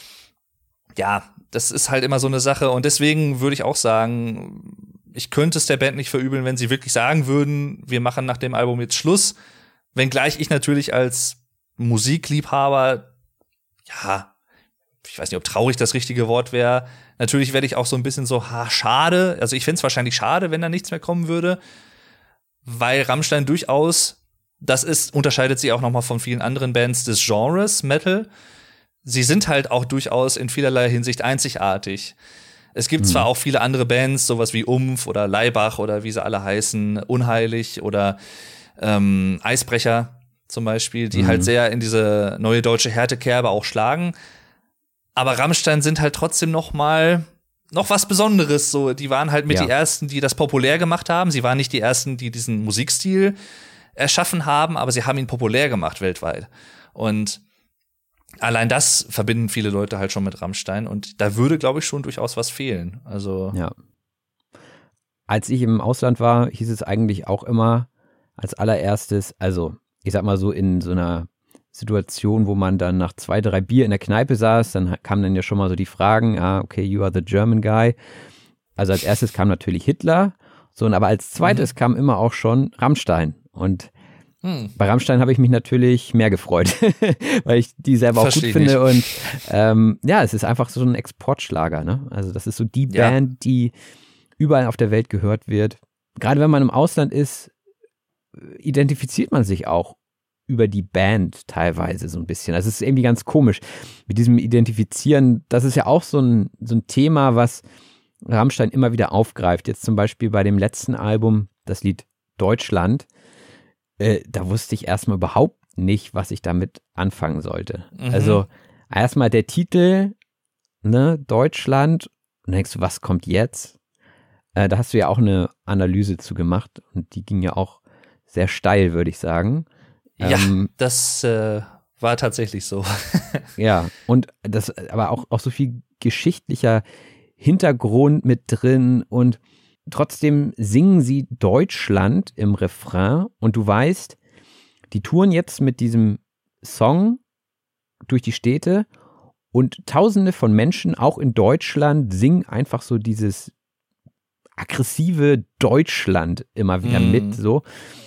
ja, das ist halt immer so eine Sache. Und deswegen würde ich auch sagen, ich könnte es der Band nicht verübeln, wenn sie wirklich sagen würden, wir machen nach dem Album jetzt Schluss. Wenngleich ich natürlich als Musikliebhaber, ja, ich weiß nicht, ob traurig das richtige Wort wäre. Natürlich werde ich auch so ein bisschen so, schade. Also ich fände es wahrscheinlich schade, wenn da nichts mehr kommen würde. Weil Rammstein durchaus, unterscheidet sie auch noch mal von vielen anderen Bands des Genres Metal. Sie sind halt auch durchaus in vielerlei Hinsicht einzigartig. Es gibt zwar auch viele andere Bands, sowas wie Umf oder Laibach oder wie sie alle heißen, Unheilig oder Eisbrecher zum Beispiel, die halt sehr in diese neue deutsche Härtekerbe auch schlagen. Aber Rammstein sind halt trotzdem noch was Besonderes. So, die waren halt mit die Ersten, die das populär gemacht haben. Sie waren nicht die Ersten, die diesen Musikstil erschaffen haben, aber sie haben ihn populär gemacht weltweit. Und allein das verbinden viele Leute halt schon mit Rammstein. Und da würde, glaube ich, schon durchaus was fehlen. Also ja. Als ich im Ausland war, hieß es eigentlich auch immer als allererstes, also ich sag mal so in so einer Situation, wo man dann nach 2, 3 Bier in der Kneipe saß, dann kamen dann ja schon mal so die Fragen, okay, you are the German guy. Also als erstes kam natürlich Hitler, so, aber als zweites kam immer auch schon Rammstein. Und bei Rammstein habe ich mich natürlich mehr gefreut, weil ich die selber auch gut finde. Und es ist einfach so ein Exportschlager, ne? Also das ist so die Band, die überall auf der Welt gehört wird. Gerade wenn man im Ausland ist, identifiziert man sich auch über die Band teilweise so ein bisschen. Also es ist irgendwie ganz komisch mit diesem Identifizieren. Das ist ja auch so ein Thema, was Rammstein immer wieder aufgreift. Jetzt zum Beispiel bei dem letzten Album, das Lied Deutschland, da wusste ich erstmal überhaupt nicht, was ich damit anfangen sollte. Also erstmal der Titel, ne, Deutschland, und dann denkst du, was kommt jetzt? Da hast du ja auch eine Analyse zu gemacht und die ging ja auch sehr steil, würde ich sagen. Ja, das war tatsächlich so. Ja, und das aber auch so viel geschichtlicher Hintergrund mit drin und trotzdem singen sie Deutschland im Refrain und du weißt, die touren jetzt mit diesem Song durch die Städte und Tausende von Menschen, auch in Deutschland, singen einfach so dieses aggressive Deutschland immer wieder mit, so.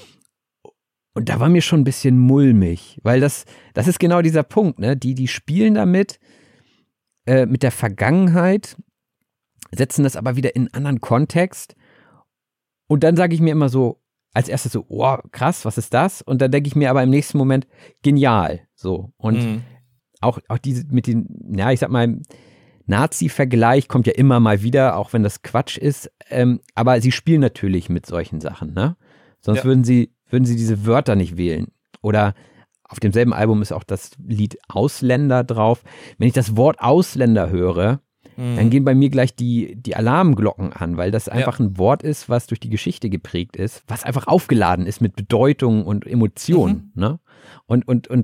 Und da war mir schon ein bisschen mulmig, weil das ist genau dieser Punkt, ne? Die spielen damit, mit der Vergangenheit, setzen das aber wieder in einen anderen Kontext Und dann sage ich mir immer so, als erstes so, oh, krass, was ist das? Und dann denke ich mir aber im nächsten Moment, genial, so. Und auch diese mit den, ja, ich sag mal, Nazi-Vergleich kommt ja immer mal wieder, auch wenn das Quatsch ist, aber sie spielen natürlich mit solchen Sachen, ne? Sonst würden sie diese Wörter nicht wählen. Oder auf demselben Album ist auch das Lied Ausländer drauf. Wenn ich das Wort Ausländer höre, dann gehen bei mir gleich die Alarmglocken an, weil das einfach ein Wort ist, was durch die Geschichte geprägt ist, was einfach aufgeladen ist mit Bedeutung und Emotionen. Ne? Und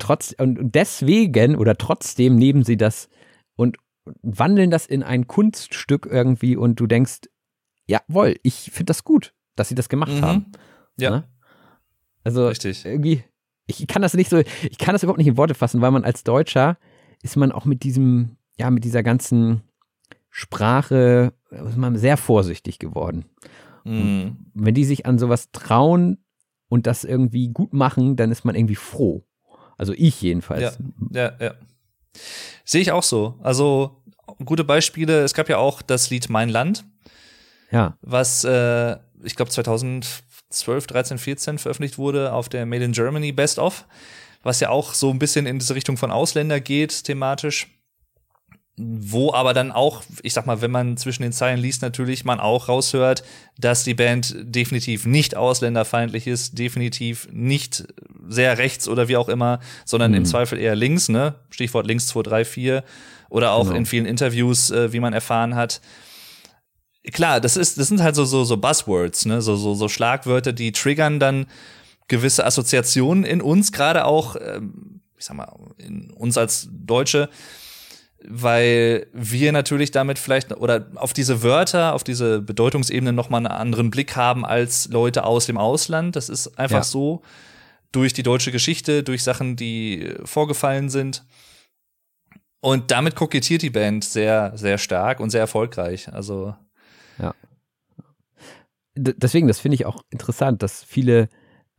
deswegen oder trotzdem nehmen sie das und wandeln das in ein Kunststück irgendwie und du denkst, jawohl, ich finde das gut, dass sie das gemacht haben. Ja. Ne? Also richtig. Irgendwie, ich kann das überhaupt nicht in Worte fassen, weil man als Deutscher ist man auch mit dieser ganzen Sprache ist man sehr vorsichtig geworden. Wenn die sich an sowas trauen und das irgendwie gut machen, dann ist man irgendwie froh. Also ich jedenfalls. Ja. Sehe ich auch so. Also gute Beispiele, es gab ja auch das Lied Mein Land, was ich glaube 2012, 13, 14 veröffentlicht wurde auf der Made in Germany Best of, was ja auch so ein bisschen in diese Richtung von Ausländer geht, thematisch. Wo aber dann auch, ich sag mal, wenn man zwischen den Zeilen liest, natürlich man auch raushört, dass die Band definitiv nicht ausländerfeindlich ist, definitiv nicht sehr rechts oder wie auch immer, sondern im Zweifel eher links, ne? Stichwort links 2, 3, 4 oder auch in vielen Interviews, wie man erfahren hat. Klar, das sind halt so Buzzwords, ne? So Schlagwörter, die triggern dann gewisse Assoziationen in uns, gerade auch, ich sag mal, in uns als Deutsche, weil wir natürlich damit vielleicht oder auf diese Wörter, auf diese Bedeutungsebene nochmal einen anderen Blick haben als Leute aus dem Ausland. Das ist einfach so durch die deutsche Geschichte, durch Sachen, die vorgefallen sind. Und damit kokettiert die Band sehr, sehr stark und sehr erfolgreich. Also deswegen, das finde ich auch interessant, dass viele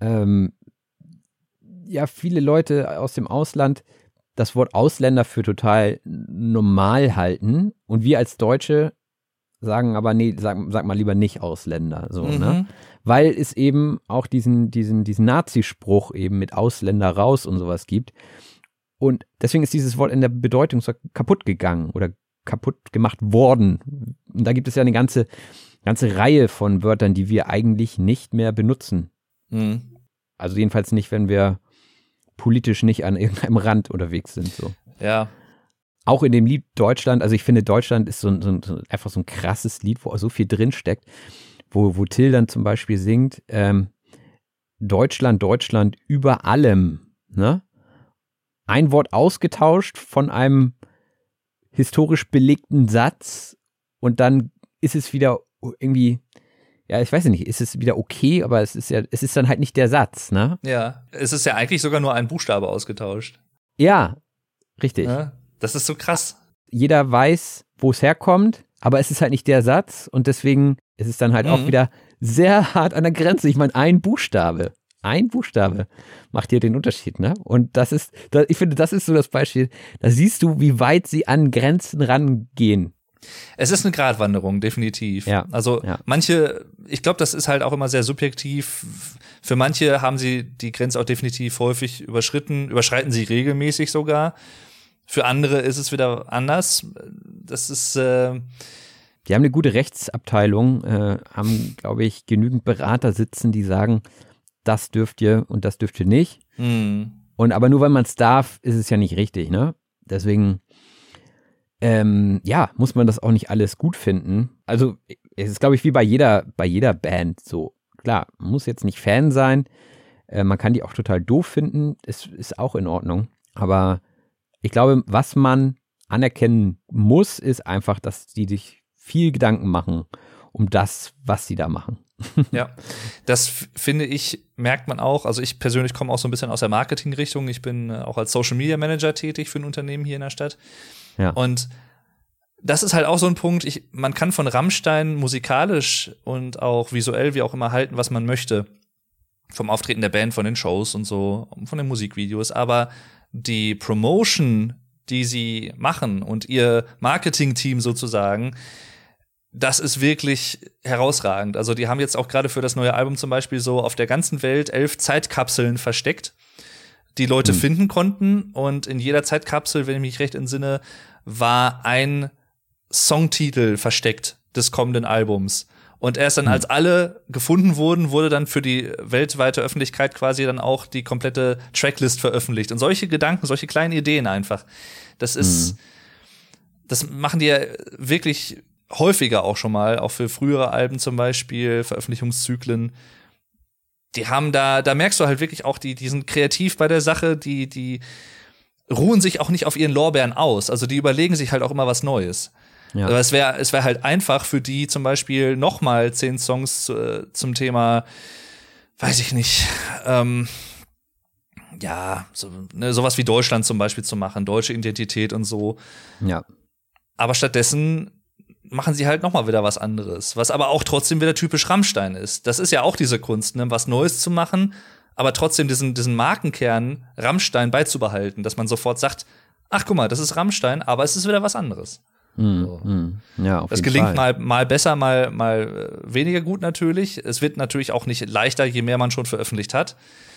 Leute aus dem Ausland das Wort Ausländer für total normal halten und wir als Deutsche sagen aber, nee, sag mal lieber nicht Ausländer, so, ne? Weil es eben auch diesen Nazispruch eben mit Ausländer raus und sowas gibt und deswegen ist dieses Wort in der Bedeutung so kaputt gegangen oder kaputt gemacht worden und da gibt es ja eine ganze Reihe von Wörtern, die wir eigentlich nicht mehr benutzen. Also jedenfalls nicht, wenn wir politisch nicht an irgendeinem Rand unterwegs sind. So. Ja. Auch in dem Lied Deutschland, also ich finde Deutschland ist einfach so ein krasses Lied, wo so viel drinsteckt, wo Till dann zum Beispiel singt, Deutschland, Deutschland über allem, ne? Ein Wort ausgetauscht von einem historisch belegten Satz und dann ist es wieder irgendwie, ja, ich weiß nicht, ist es wieder okay, aber es ist dann halt nicht der Satz, ne? Ja, es ist ja eigentlich sogar nur ein Buchstabe ausgetauscht. Ja, richtig. Ja, das ist so krass. Jeder weiß, wo es herkommt, aber es ist halt nicht der Satz und deswegen ist es dann halt auch wieder sehr hart an der Grenze. Ich meine, ein Buchstabe macht hier den Unterschied, ne? Und ich finde, das ist so das Beispiel, da siehst du, wie weit sie an Grenzen rangehen. Es ist eine Gratwanderung, definitiv. Ja, also manche, ich glaube, das ist halt auch immer sehr subjektiv. Für manche haben sie die Grenze auch definitiv häufig überschreiten sie regelmäßig sogar. Für andere ist es wieder anders. Das ist Die haben eine gute Rechtsabteilung, haben, glaube ich, genügend Berater sitzen, die sagen, das dürft ihr und das dürft ihr nicht. Und aber nur weil man es darf, ist es ja nicht richtig, ne? Deswegen muss man das auch nicht alles gut finden. Also es ist, glaube ich, wie bei jeder Band so. Klar, man muss jetzt nicht Fan sein, man kann die auch total doof finden, ist auch in Ordnung. Aber ich glaube, was man anerkennen muss, ist einfach, dass die sich viel Gedanken machen um das, was sie da machen. Ja, das finde ich, merkt man auch. Also ich persönlich komme auch so ein bisschen aus der Marketingrichtung. Ich bin auch als Social Media Manager tätig für ein Unternehmen hier in der Stadt. Ja. Und das ist halt auch so ein Punkt, man kann von Rammstein musikalisch und auch visuell, wie auch immer, halten, was man möchte. Vom Auftreten der Band, von den Shows und so, von den Musikvideos. Aber die Promotion, die sie machen und ihr Marketing-Team sozusagen, das ist wirklich herausragend. Also die haben jetzt auch gerade für das neue Album zum Beispiel so auf der ganzen Welt 11 Zeitkapseln versteckt, die Leute finden konnten. Und in jeder Zeitkapsel, wenn ich mich recht entsinne, war ein Songtitel versteckt des kommenden Albums. Und erst dann, als alle gefunden wurden, wurde dann für die weltweite Öffentlichkeit quasi dann auch die komplette Tracklist veröffentlicht. Und solche Gedanken, solche kleinen Ideen einfach. Das machen die ja wirklich häufiger auch schon mal, auch für frühere Alben zum Beispiel, Veröffentlichungszyklen. Die haben da merkst du halt wirklich auch, die sind kreativ bei der Sache, die ruhen sich auch nicht auf ihren Lorbeeren aus. Also die überlegen sich halt auch immer was Neues. Ja. Aber es wär halt einfach für die zum Beispiel noch mal 10 Songs zum Thema, weiß ich nicht, sowas wie Deutschland zum Beispiel zu machen, deutsche Identität und so. Ja. Aber stattdessen machen sie halt noch mal wieder was anderes, was aber auch trotzdem wieder typisch Rammstein ist. Das ist ja auch diese Kunst, ne? Was Neues zu machen, aber trotzdem diesen Markenkern Rammstein beizubehalten, dass man sofort sagt, ach guck mal, das ist Rammstein, aber es ist wieder was anderes. So. Ja, auf das jeden gelingt Fall. mal besser, mal weniger gut natürlich. Es wird natürlich auch nicht leichter, je mehr man schon veröffentlicht hat.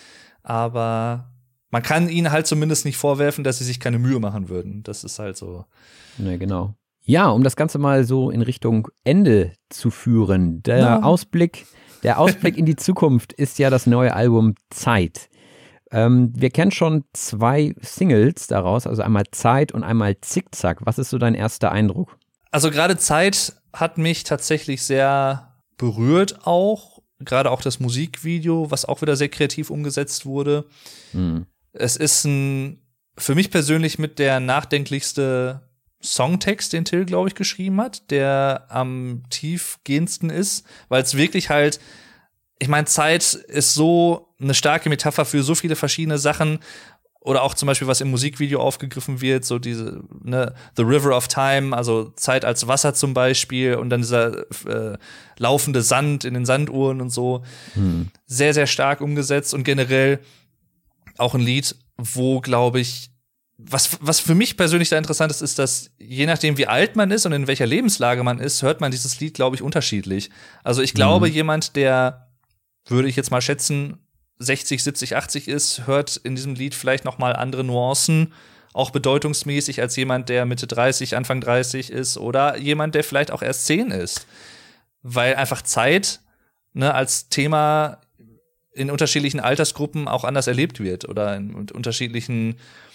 Aber man kann ihnen halt zumindest nicht vorwerfen, dass sie sich keine Mühe machen würden. Das ist halt so. Ja, genau. Ja, um das Ganze mal so in Richtung Ende zu führen. Der Ausblick in die Zukunft ist ja das neue Album Zeit. Wir kennen schon 2 Singles daraus, also einmal Zeit und einmal Zickzack. Was ist so dein erster Eindruck? Also gerade Zeit hat mich tatsächlich sehr berührt auch. Gerade auch das Musikvideo, was auch wieder sehr kreativ umgesetzt wurde. Es ist für mich persönlich mit der nachdenklichste Songtext, den Till, glaube ich, geschrieben hat, der am tiefgehendsten ist, weil es wirklich halt, ich meine, Zeit ist so eine starke Metapher für so viele verschiedene Sachen, oder auch zum Beispiel, was im Musikvideo aufgegriffen wird, so diese, ne, The River of Time, also Zeit als Wasser zum Beispiel, und dann dieser laufende Sand in den Sanduhren und so. Sehr, sehr stark umgesetzt und generell auch ein Lied, wo, glaube ich, was für mich persönlich da interessant ist, dass je nachdem, wie alt man ist und in welcher Lebenslage man ist, hört man dieses Lied, glaube ich, unterschiedlich. Also ich glaube, jemand, der, würde ich jetzt mal schätzen, 60, 70, 80 ist, hört in diesem Lied vielleicht noch mal andere Nuancen, auch bedeutungsmäßig, als jemand, der Mitte 30, Anfang 30 ist, oder jemand, der vielleicht auch erst 10 ist. Weil einfach Zeit, ne, als Thema in unterschiedlichen Altersgruppen auch anders erlebt wird oder in unterschiedlichen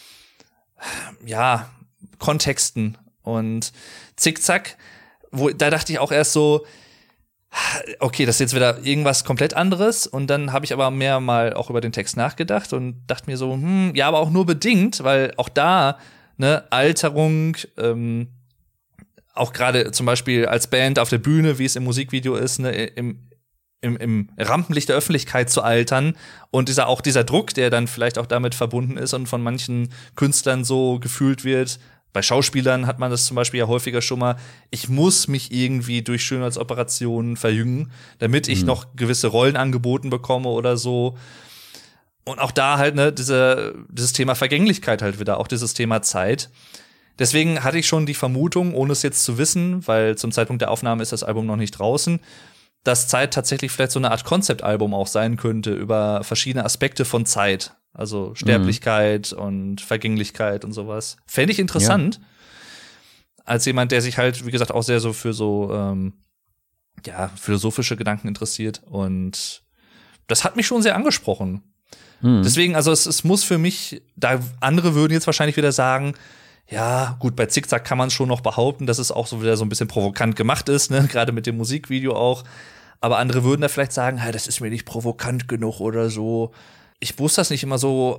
Kontexten. Und Zickzack, da dachte ich auch erst so, okay, das ist jetzt wieder irgendwas komplett anderes. Und dann habe ich aber mehr mal auch über den Text nachgedacht und dachte mir so, ja, aber auch nur bedingt, weil auch da, ne, Alterung, auch gerade zum Beispiel als Band auf der Bühne, wie es im Musikvideo ist, ne, im Rampenlicht der Öffentlichkeit zu altern, und dieser Druck, der dann vielleicht auch damit verbunden ist und von manchen Künstlern so gefühlt wird. Bei Schauspielern hat man das zum Beispiel ja häufiger schon mal, ich muss mich irgendwie durch Schönheitsoperationen verjüngen, damit ich noch gewisse Rollen angeboten bekomme oder so. Und auch da halt, ne, dieses Thema Vergänglichkeit halt wieder, auch dieses Thema Zeit. Deswegen hatte ich schon die Vermutung, ohne es jetzt zu wissen, weil zum Zeitpunkt der Aufnahme ist das Album noch nicht draußen, dass Zeit tatsächlich vielleicht so eine Art Konzeptalbum auch sein könnte über verschiedene Aspekte von Zeit. Also Sterblichkeit und Vergänglichkeit und sowas. Fände ich interessant. Ja. Als jemand, der sich halt, wie gesagt, auch sehr so für so philosophische Gedanken interessiert. Und das hat mich schon sehr angesprochen. Deswegen, also es muss für mich, da andere würden jetzt wahrscheinlich wieder sagen, ja, gut, bei Zickzack kann man es schon noch behaupten, dass es auch so wieder so ein bisschen provokant gemacht ist, ne? Gerade mit dem Musikvideo auch. Aber andere würden da vielleicht sagen, hey, das ist mir nicht provokant genug oder so. Ich muss das nicht immer so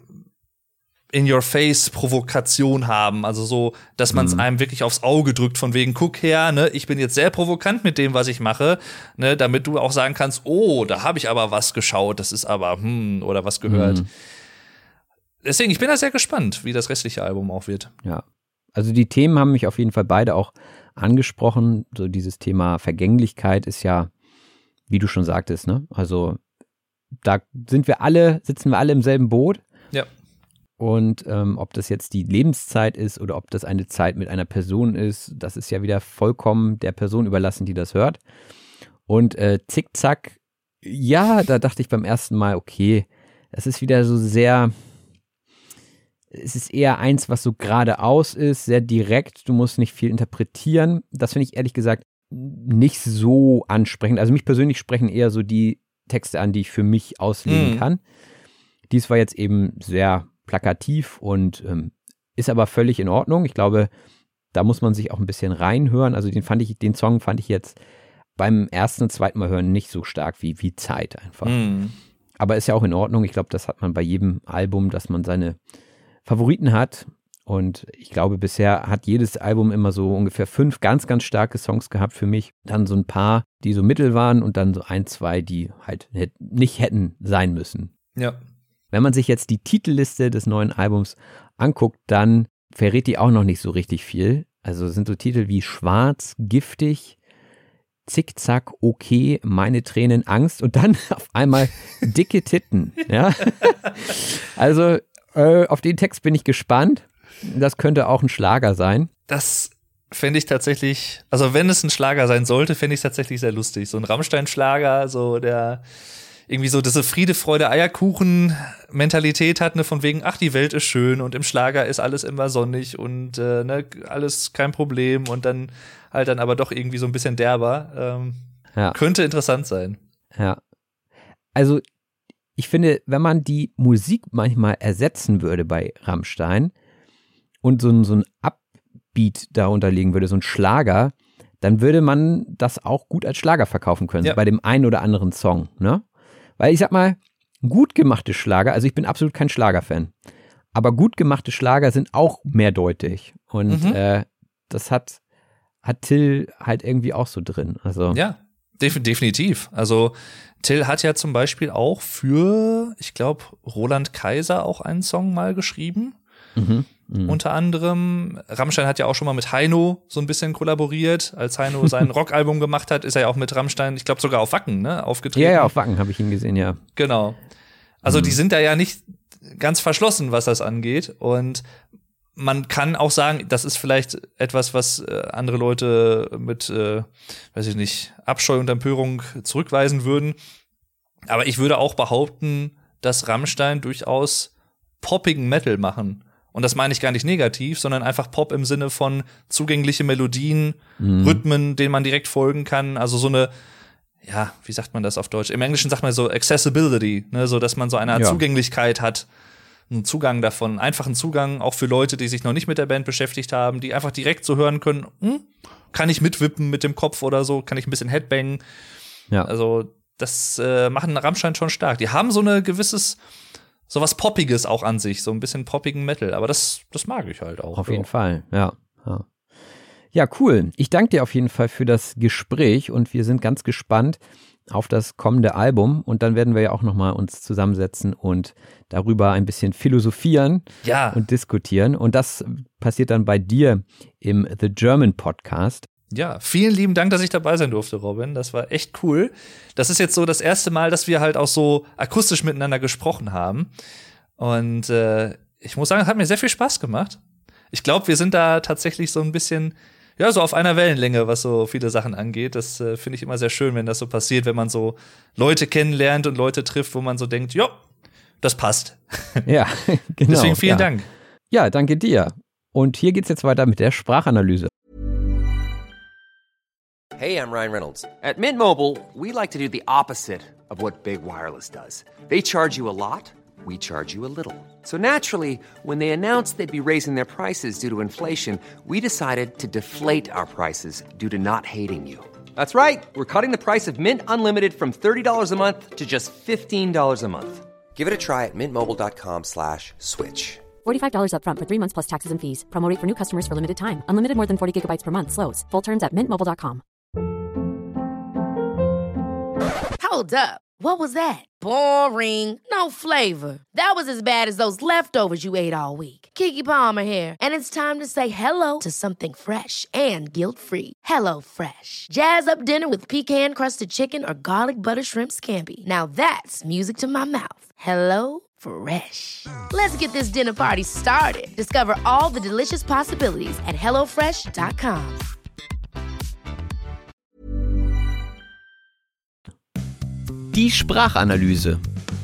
in-your-face-Provokation haben. Also so, dass man es einem wirklich aufs Auge drückt, von wegen, guck her, ne, ich bin jetzt sehr provokant mit dem, was ich mache, ne, damit du auch sagen kannst, oh, da habe ich aber was geschaut, das ist aber, oder was gehört. Deswegen, ich bin da sehr gespannt, wie das restliche Album auch wird. Ja, also die Themen haben mich auf jeden Fall beide auch angesprochen. So dieses Thema Vergänglichkeit ist ja, wie du schon sagtest, ne? Also da sitzen wir alle im selben Boot. Ja. Und ob das jetzt die Lebenszeit ist oder ob das eine Zeit mit einer Person ist, das ist ja wieder vollkommen der Person überlassen, die das hört. Und Zickzack, ja, da dachte ich beim ersten Mal, okay, es ist wieder so sehr, es ist eher eins, was so geradeaus ist, sehr direkt, du musst nicht viel interpretieren. Das finde ich ehrlich gesagt nicht so ansprechend. Also mich persönlich sprechen eher so die Texte an, die ich für mich auslegen kann. Dies war jetzt eben sehr plakativ und ist aber völlig in Ordnung. Ich glaube, da muss man sich auch ein bisschen reinhören. Also den Song fand ich jetzt beim ersten und zweiten Mal hören nicht so stark wie Zeit einfach. Aber ist ja auch in Ordnung. Ich glaube, das hat man bei jedem Album, dass man seine Favoriten hat. Und ich glaube, bisher hat jedes Album immer so ungefähr 5 ganz, ganz starke Songs gehabt für mich. Dann so ein paar, die so mittel waren und dann so 1, 2, die halt nicht hätten sein müssen. Ja. Wenn man sich jetzt die Titelliste des neuen Albums anguckt, dann verrät die auch noch nicht so richtig viel. Also sind so Titel wie Schwarz, Giftig, Zickzack, Okay, Meine Tränen, Angst und dann auf einmal Dicke Titten. Ja? Also auf den Text bin ich gespannt. Das könnte auch ein Schlager sein. Das fände ich tatsächlich, also wenn es ein Schlager sein sollte, fände ich es tatsächlich sehr lustig. So ein Rammstein-Schlager, so der irgendwie so diese Friede, Freude, Eierkuchen-Mentalität hat, ne, von wegen, ach, die Welt ist schön und im Schlager ist alles immer sonnig und alles kein Problem und dann halt dann aber doch irgendwie so ein bisschen derber. Könnte interessant sein. Ja. Also ich finde, wenn man die Musik manchmal ersetzen würde bei Rammstein und so ein Upbeat darunter legen würde, so ein Schlager, dann würde man das auch gut als Schlager verkaufen können, bei dem einen oder anderen Song, ne? Weil ich sag mal, gut gemachte Schlager, also ich bin absolut kein Schlagerfan, aber gut gemachte Schlager sind auch mehrdeutig und das hat Till halt irgendwie auch so drin. Also ja, definitiv. Also Till hat ja zum Beispiel auch für, ich glaube, Roland Kaiser auch einen Song mal geschrieben. Unter anderem, Rammstein hat ja auch schon mal mit Heino so ein bisschen kollaboriert. Als Heino sein Rockalbum gemacht hat, ist er ja auch mit Rammstein, ich glaube sogar auf Wacken, ne, aufgetreten. Ja, auf Wacken habe ich ihn gesehen, ja. Genau. Also die sind da ja nicht ganz verschlossen, was das angeht. Und man kann auch sagen, das ist vielleicht etwas, was andere Leute mit, weiß ich nicht, Abscheu und Empörung zurückweisen würden. Aber ich würde auch behaupten, dass Rammstein durchaus poppigen Metal machen. Und das meine ich gar nicht negativ, sondern einfach Pop im Sinne von zugängliche Melodien, Rhythmen, denen man direkt folgen kann. Also so eine, ja, wie sagt man das auf Deutsch? Im Englischen sagt man so Accessibility, ne? So dass man so eine Art Zugänglichkeit hat, einen Zugang davon, einfachen Zugang, auch für Leute, die sich noch nicht mit der Band beschäftigt haben, die einfach direkt so hören können, kann ich mitwippen mit dem Kopf oder so, kann ich ein bisschen Headbangen. Ja. Also das machen Rammstein schon stark. Die haben so eine gewisses so was Poppiges auch an sich, so ein bisschen poppigen Metal. Aber das mag ich halt auch. Auf jeden Fall, ja. Ja, cool. Ich danke dir auf jeden Fall für das Gespräch und wir sind ganz gespannt auf das kommende Album. Und dann werden wir ja auch nochmal uns zusammensetzen und darüber ein bisschen philosophieren und diskutieren. Und das passiert dann bei dir im The German Podcast. Ja, vielen lieben Dank, dass ich dabei sein durfte, Robin. Das war echt cool. Das ist jetzt so das erste Mal, dass wir halt auch so akustisch miteinander gesprochen haben. Und ich muss sagen, es hat mir sehr viel Spaß gemacht. Ich glaube, wir sind da tatsächlich so ein bisschen, ja, so auf einer Wellenlänge, was so viele Sachen angeht. Das finde ich immer sehr schön, wenn das so passiert, wenn man so Leute kennenlernt und Leute trifft, wo man so denkt, ja, das passt. Ja, genau. Deswegen vielen Dank. Ja, danke dir. Und hier geht's jetzt weiter mit der Sprachanalyse. Hey, I'm Ryan Reynolds. At Mint Mobile, we like to do the opposite of what Big Wireless does. They charge you a lot, we charge you a little. So naturally, when they announced they'd be raising their prices due to inflation, we decided to deflate our prices due to not hating you. That's right. We're cutting the price of Mint Unlimited from $30 a month to just $15 a month. Give it a try at mintmobile.com/switch. $45 up front for 3 months plus taxes and fees. Promo rate for new customers for limited time. Unlimited more than 40 gigabytes per month. Slows full terms at mintmobile.com. Hold up. What was that? Boring. No flavor. That was as bad as those leftovers you ate all week. Keke Palmer here. And it's time to say hello to something fresh and guilt-free. HelloFresh. Jazz up dinner with pecan-crusted chicken or garlic butter shrimp scampi. Now that's music to my mouth. HelloFresh. Let's get this dinner party started. Discover all the delicious possibilities at HelloFresh.com. Die Sprachanalyse.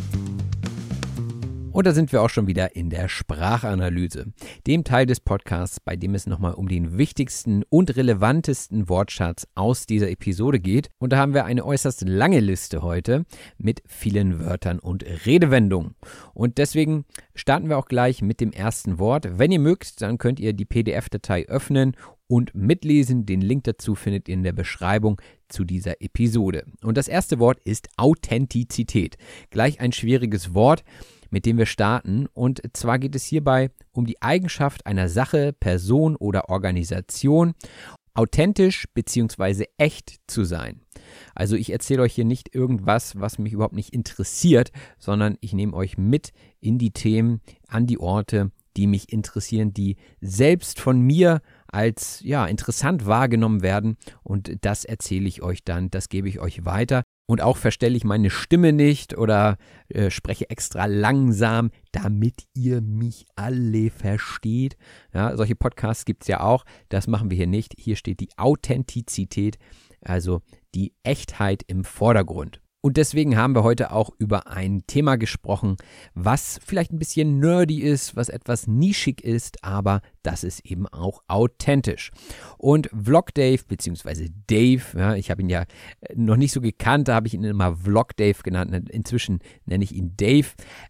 Und da sind wir auch schon wieder in der Sprachanalyse, dem Teil des Podcasts, bei dem es nochmal um den wichtigsten und relevantesten Wortschatz aus dieser Episode geht. Und da haben wir eine äußerst lange Liste heute mit vielen Wörtern und Redewendungen. Und deswegen starten wir auch gleich mit dem ersten Wort. Wenn ihr mögt, dann könnt ihr die PDF-Datei öffnen und mitlesen. Den Link dazu findet ihr in der Beschreibung zu dieser Episode. Und das erste Wort ist Authentizität. Gleich ein schwieriges Wort, mit dem wir starten. Und zwar geht es hierbei um die Eigenschaft einer Sache, Person oder Organisation, authentisch bzw. echt zu sein. Also ich erzähle euch hier nicht irgendwas, was mich überhaupt nicht interessiert, sondern ich nehme euch mit in die Themen, an die Orte, die mich interessieren, die selbst von mir als interessant wahrgenommen werden, und das erzähle ich euch dann, das gebe ich euch weiter. Und auch verstelle ich meine Stimme nicht oder spreche extra langsam, damit ihr mich alle versteht. Ja, solche Podcasts gibt es ja auch, das machen wir hier nicht. Hier steht die Authentizität, also die Echtheit im Vordergrund. Und deswegen haben wir heute auch über ein Thema gesprochen, was vielleicht ein bisschen nerdy ist, was etwas nischig ist, aber das ist eben auch authentisch. Und Vlog Dave, beziehungsweise Dave, ja, ich habe ihn ja noch nicht so gekannt, da habe ich ihn immer Vlog Dave genannt, inzwischen nenne ich ihn Dave.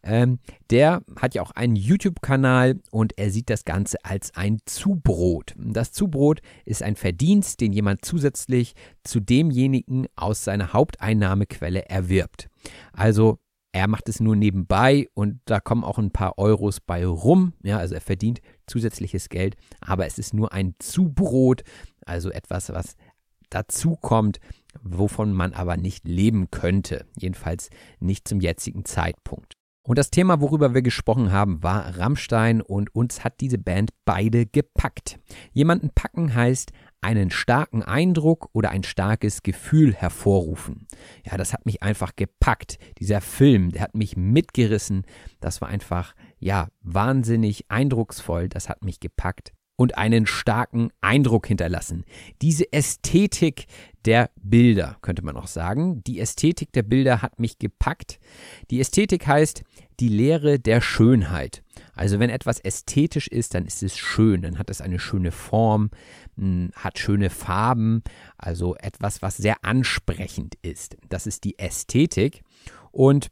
Der hat ja auch einen YouTube-Kanal und er sieht das Ganze als ein Zubrot. Das Zubrot ist ein Verdienst, den jemand zusätzlich zu demjenigen aus seiner Haupteinnahmequelle erwirbt. Also er macht es nur nebenbei und da kommen auch ein paar Euros bei rum. Ja, also er verdient zusätzliches Geld, aber es ist nur ein Zubrot, also etwas, was dazu kommt, wovon man aber nicht leben könnte. Jedenfalls nicht zum jetzigen Zeitpunkt. Und das Thema, worüber wir gesprochen haben, war Rammstein, und uns hat diese Band beide gepackt. Jemanden packen heißt einen starken Eindruck oder ein starkes Gefühl hervorrufen. Ja, das hat mich einfach gepackt. Dieser Film, der hat mich mitgerissen. Das war einfach, wahnsinnig eindrucksvoll. Das hat mich gepackt und einen starken Eindruck hinterlassen. Diese Ästhetik der Bilder, könnte man auch sagen. Die Ästhetik der Bilder hat mich gepackt. Die Ästhetik heißt die Lehre der Schönheit. Also wenn etwas ästhetisch ist, dann ist es schön, dann hat es eine schöne Form, hat schöne Farben, also etwas, was sehr ansprechend ist. Das ist die Ästhetik. Und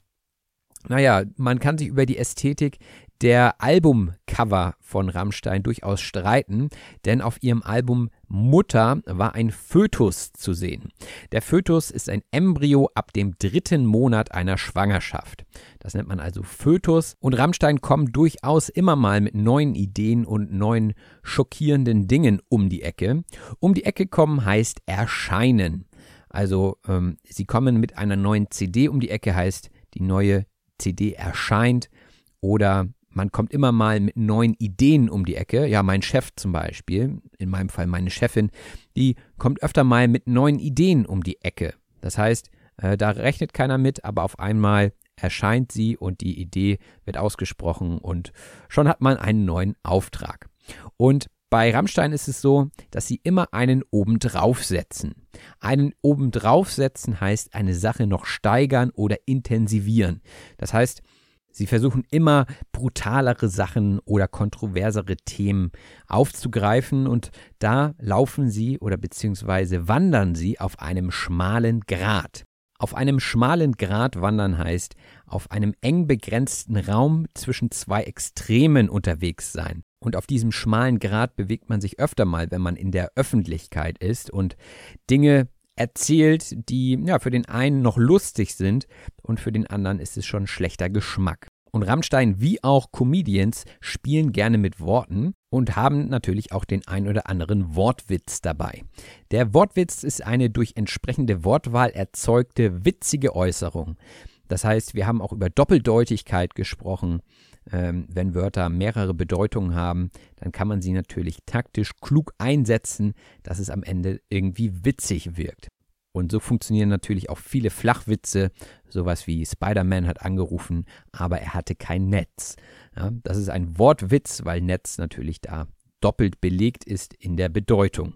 man kann sich über die Ästhetik der Albumcover von Rammstein durchaus streiten, denn auf ihrem Album Mutter war ein Fötus zu sehen. Der Fötus ist ein Embryo ab dem 3. Monat einer Schwangerschaft. Das nennt man also Fötus, und Rammstein kommt durchaus immer mal mit neuen Ideen und neuen schockierenden Dingen um die Ecke. Um die Ecke kommen heißt erscheinen. Also sie kommen mit einer neuen CD um die Ecke, heißt die neue CD erscheint, oder man kommt immer mal mit neuen Ideen um die Ecke. Ja, mein Chef zum Beispiel, in meinem Fall meine Chefin, die kommt öfter mal mit neuen Ideen um die Ecke. Das heißt, da rechnet keiner mit, aber auf einmal erscheint sie und die Idee wird ausgesprochen und schon hat man einen neuen Auftrag. Und bei Rammstein ist es so, dass sie immer einen obendrauf setzen. Einen obendrauf setzen heißt eine Sache noch steigern oder intensivieren. Das heißt, sie versuchen immer brutalere Sachen oder kontroversere Themen aufzugreifen, und da laufen sie oder beziehungsweise wandern sie auf einem schmalen Grat. Auf einem schmalen Grat wandern heißt, auf einem eng begrenzten Raum zwischen zwei Extremen unterwegs sein. Und auf diesem schmalen Grat bewegt man sich öfter mal, wenn man in der Öffentlichkeit ist und Dinge erzählt, die für den einen noch lustig sind und für den anderen ist es schon schlechter Geschmack. Und Rammstein wie auch Comedians spielen gerne mit Worten und haben natürlich auch den ein oder anderen Wortwitz dabei. Der Wortwitz ist eine durch entsprechende Wortwahl erzeugte witzige Äußerung. Das heißt, wir haben auch über Doppeldeutigkeit gesprochen. Wenn Wörter mehrere Bedeutungen haben, dann kann man sie natürlich taktisch klug einsetzen, dass es am Ende irgendwie witzig wirkt. Und so funktionieren natürlich auch viele Flachwitze, sowas wie Spider-Man hat angerufen, aber er hatte kein Netz. Ja, das ist ein Wortwitz, weil Netz natürlich da doppelt belegt ist in der Bedeutung.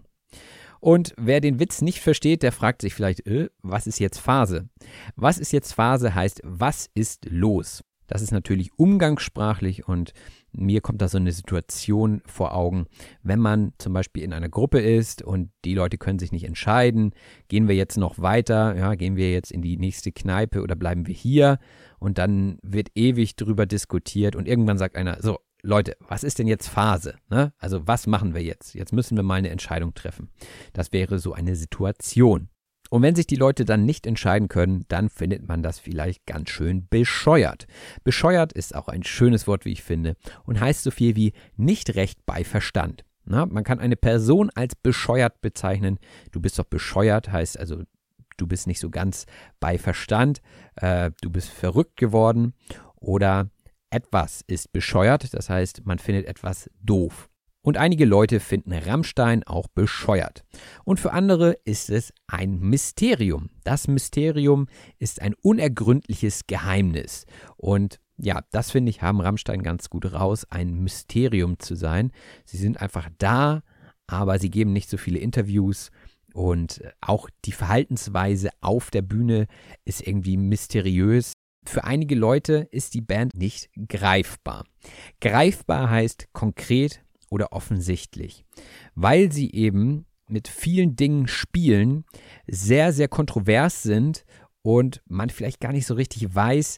Und wer den Witz nicht versteht, der fragt sich vielleicht, was ist jetzt Phase? Was ist jetzt Phase heißt, was ist los? Das ist natürlich umgangssprachlich und mir kommt da so eine Situation vor Augen, wenn man zum Beispiel in einer Gruppe ist und die Leute können sich nicht entscheiden, gehen wir jetzt noch weiter, ja, gehen wir jetzt in die nächste Kneipe oder bleiben wir hier, und dann wird ewig drüber diskutiert und irgendwann sagt einer, so Leute, was ist denn jetzt Phase? Ne? Also was machen wir jetzt? Jetzt müssen wir mal eine Entscheidung treffen. Das wäre so eine Situation. Und wenn sich die Leute dann nicht entscheiden können, dann findet man das vielleicht ganz schön bescheuert. Bescheuert ist auch ein schönes Wort, wie ich finde, und heißt so viel wie nicht recht bei Verstand. Na, man kann eine Person als bescheuert bezeichnen. Du bist doch bescheuert, heißt also, du bist nicht so ganz bei Verstand, du bist verrückt geworden. Oder etwas ist bescheuert, das heißt, man findet etwas doof. Und einige Leute finden Rammstein auch bescheuert. Und für andere ist es ein Mysterium. Das Mysterium ist ein unergründliches Geheimnis. Und ja, das finde ich, haben Rammstein ganz gut raus, ein Mysterium zu sein. Sie sind einfach da, aber sie geben nicht so viele Interviews. Und auch die Verhaltensweise auf der Bühne ist irgendwie mysteriös. Für einige Leute ist die Band nicht greifbar. Greifbar heißt konkret oder offensichtlich, weil sie eben mit vielen Dingen spielen, sehr, sehr kontrovers sind und man vielleicht gar nicht so richtig weiß,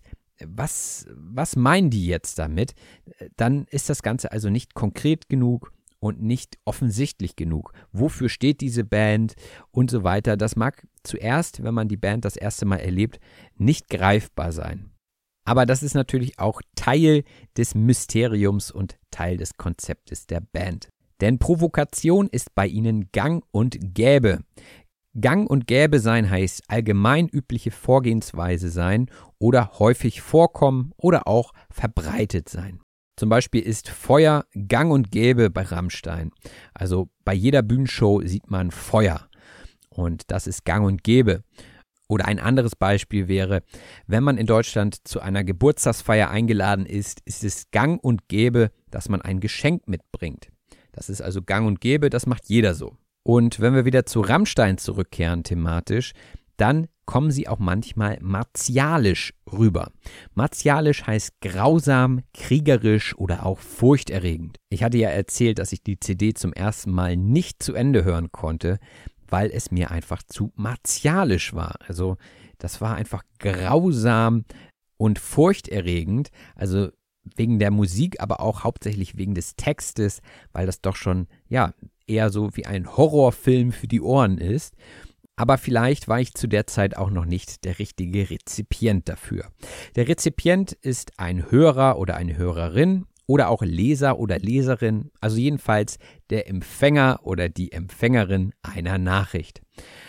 was meinen die jetzt damit, dann ist das Ganze also nicht konkret genug und nicht offensichtlich genug. Wofür steht diese Band und so weiter. Das mag zuerst, wenn man die Band das erste Mal erlebt, nicht greifbar sein. Aber das ist natürlich auch Teil des Mysteriums und Teil des Konzeptes der Band. Denn Provokation ist bei ihnen gang und gäbe. Gang und gäbe sein heißt allgemein übliche Vorgehensweise sein oder häufig vorkommen oder auch verbreitet sein. Zum Beispiel ist Feuer gang und gäbe bei Rammstein. Also bei jeder Bühnenshow sieht man Feuer und das ist gang und gäbe. Oder ein anderes Beispiel wäre, wenn man in Deutschland zu einer Geburtstagsfeier eingeladen ist, ist es gang und gäbe, dass man ein Geschenk mitbringt. Das ist also gang und gäbe, das macht jeder so. Und wenn wir wieder zu Rammstein zurückkehren thematisch, dann kommen sie auch manchmal martialisch rüber. Martialisch heißt grausam, kriegerisch oder auch furchterregend. Ich hatte ja erzählt, dass ich die CD zum ersten Mal nicht zu Ende hören konnte, weil es mir einfach zu martialisch war. Also das war einfach grausam und furchterregend, also wegen der Musik, aber auch hauptsächlich wegen des Textes, weil das doch schon, ja, eher so wie ein Horrorfilm für die Ohren ist. Aber vielleicht war ich zu der Zeit auch noch nicht der richtige Rezipient dafür. Der Rezipient ist ein Hörer oder eine Hörerin oder auch Leser oder Leserin, also jedenfalls der Empfänger oder die Empfängerin einer Nachricht.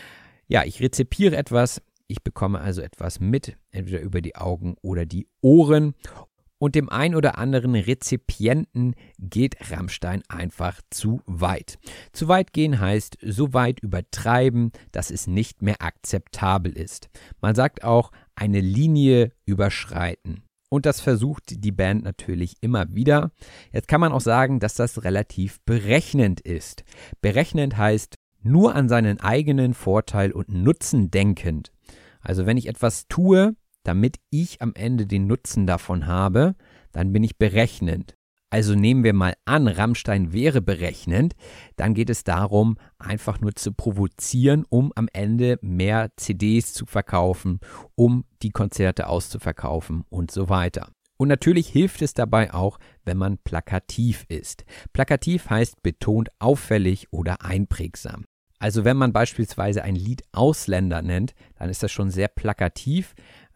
Ja, ich rezipiere etwas, ich bekomme also etwas mit, entweder über die Augen oder die Ohren. Und dem ein oder anderen Rezipienten geht Rammstein einfach zu weit. Zu weit gehen heißt so weit übertreiben, dass es nicht mehr akzeptabel ist. Man sagt auch eine Linie überschreiten. Und das versucht die Band natürlich immer wieder. Jetzt kann man auch sagen, dass das relativ berechnend ist. Berechnend heißt nur an seinen eigenen Vorteil und Nutzen denkend. Also wenn ich etwas tue, damit ich am Ende den Nutzen davon habe, dann bin ich berechnend. Also nehmen wir mal an, Rammstein wäre berechnend, dann geht es darum, einfach nur zu provozieren, um am Ende mehr CDs zu verkaufen, um die Konzerte auszuverkaufen und so weiter. Und natürlich hilft es dabei auch, wenn man plakativ ist. Plakativ heißt betont auffällig oder einprägsam. Also wenn man beispielsweise ein Lied Ausländer nennt, dann ist das schon sehr plakativ.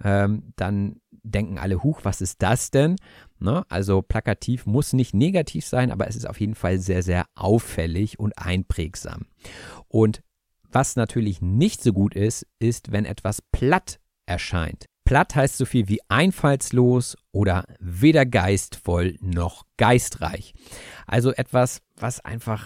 Dann denken alle, huch, was ist das denn? Ne? Also plakativ muss nicht negativ sein, aber es ist auf jeden Fall sehr, sehr auffällig und einprägsam. Und was natürlich nicht so gut ist, ist, wenn etwas platt erscheint. Platt heißt so viel wie einfallslos oder weder geistvoll noch geistreich. Also etwas, was einfach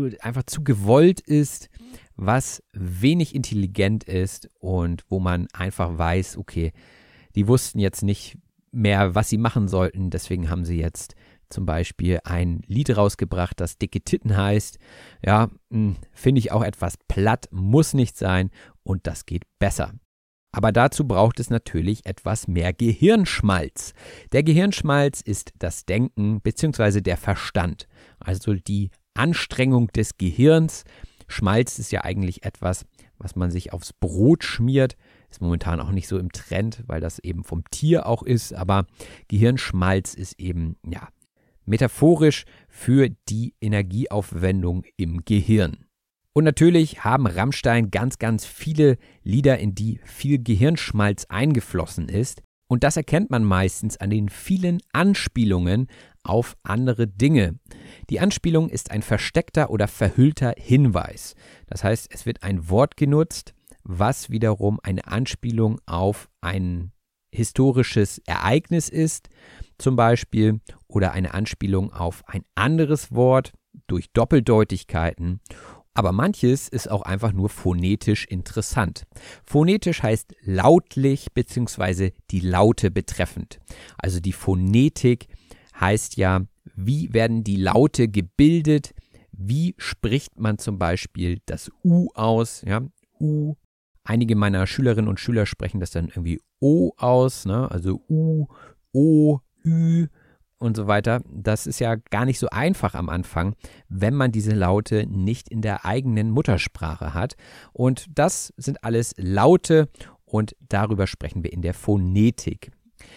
zu gewollt ist, was wenig intelligent ist und wo man einfach weiß, okay, die wussten jetzt nicht mehr, was sie machen sollten, deswegen haben sie jetzt zum Beispiel ein Lied rausgebracht, das Dicke Titten heißt. Ja, finde ich auch etwas platt, muss nicht sein und das geht besser. Aber dazu braucht es natürlich etwas mehr Gehirnschmalz. Der Gehirnschmalz ist das Denken bzw. der Verstand, also die Anstrengung des Gehirns. Schmalz ist ja eigentlich etwas, was man sich aufs Brot schmiert. Ist momentan auch nicht so im Trend, weil das eben vom Tier auch ist. Aber Gehirnschmalz ist eben, ja, metaphorisch für die Energieaufwendung im Gehirn. Und natürlich haben Rammstein ganz, ganz viele Lieder, in die viel Gehirnschmalz eingeflossen ist. Und das erkennt man meistens an den vielen Anspielungen auf andere Dinge. Die Anspielung ist ein versteckter oder verhüllter Hinweis. Das heißt, es wird ein Wort genutzt, was wiederum eine Anspielung auf ein historisches Ereignis ist, zum Beispiel, oder eine Anspielung auf ein anderes Wort durch Doppeldeutigkeiten. Aber manches ist auch einfach nur phonetisch interessant. Phonetisch heißt lautlich bzw. die Laute betreffend. Also die Phonetik heißt ja, wie werden die Laute gebildet, wie spricht man zum Beispiel das U aus, ja, U. Einige meiner Schülerinnen und Schüler sprechen das dann irgendwie O aus, ne? Also U, O, Ü und so weiter. Das ist ja gar nicht so einfach am Anfang, wenn man diese Laute nicht in der eigenen Muttersprache hat. Und das sind alles Laute und darüber sprechen wir in der Phonetik.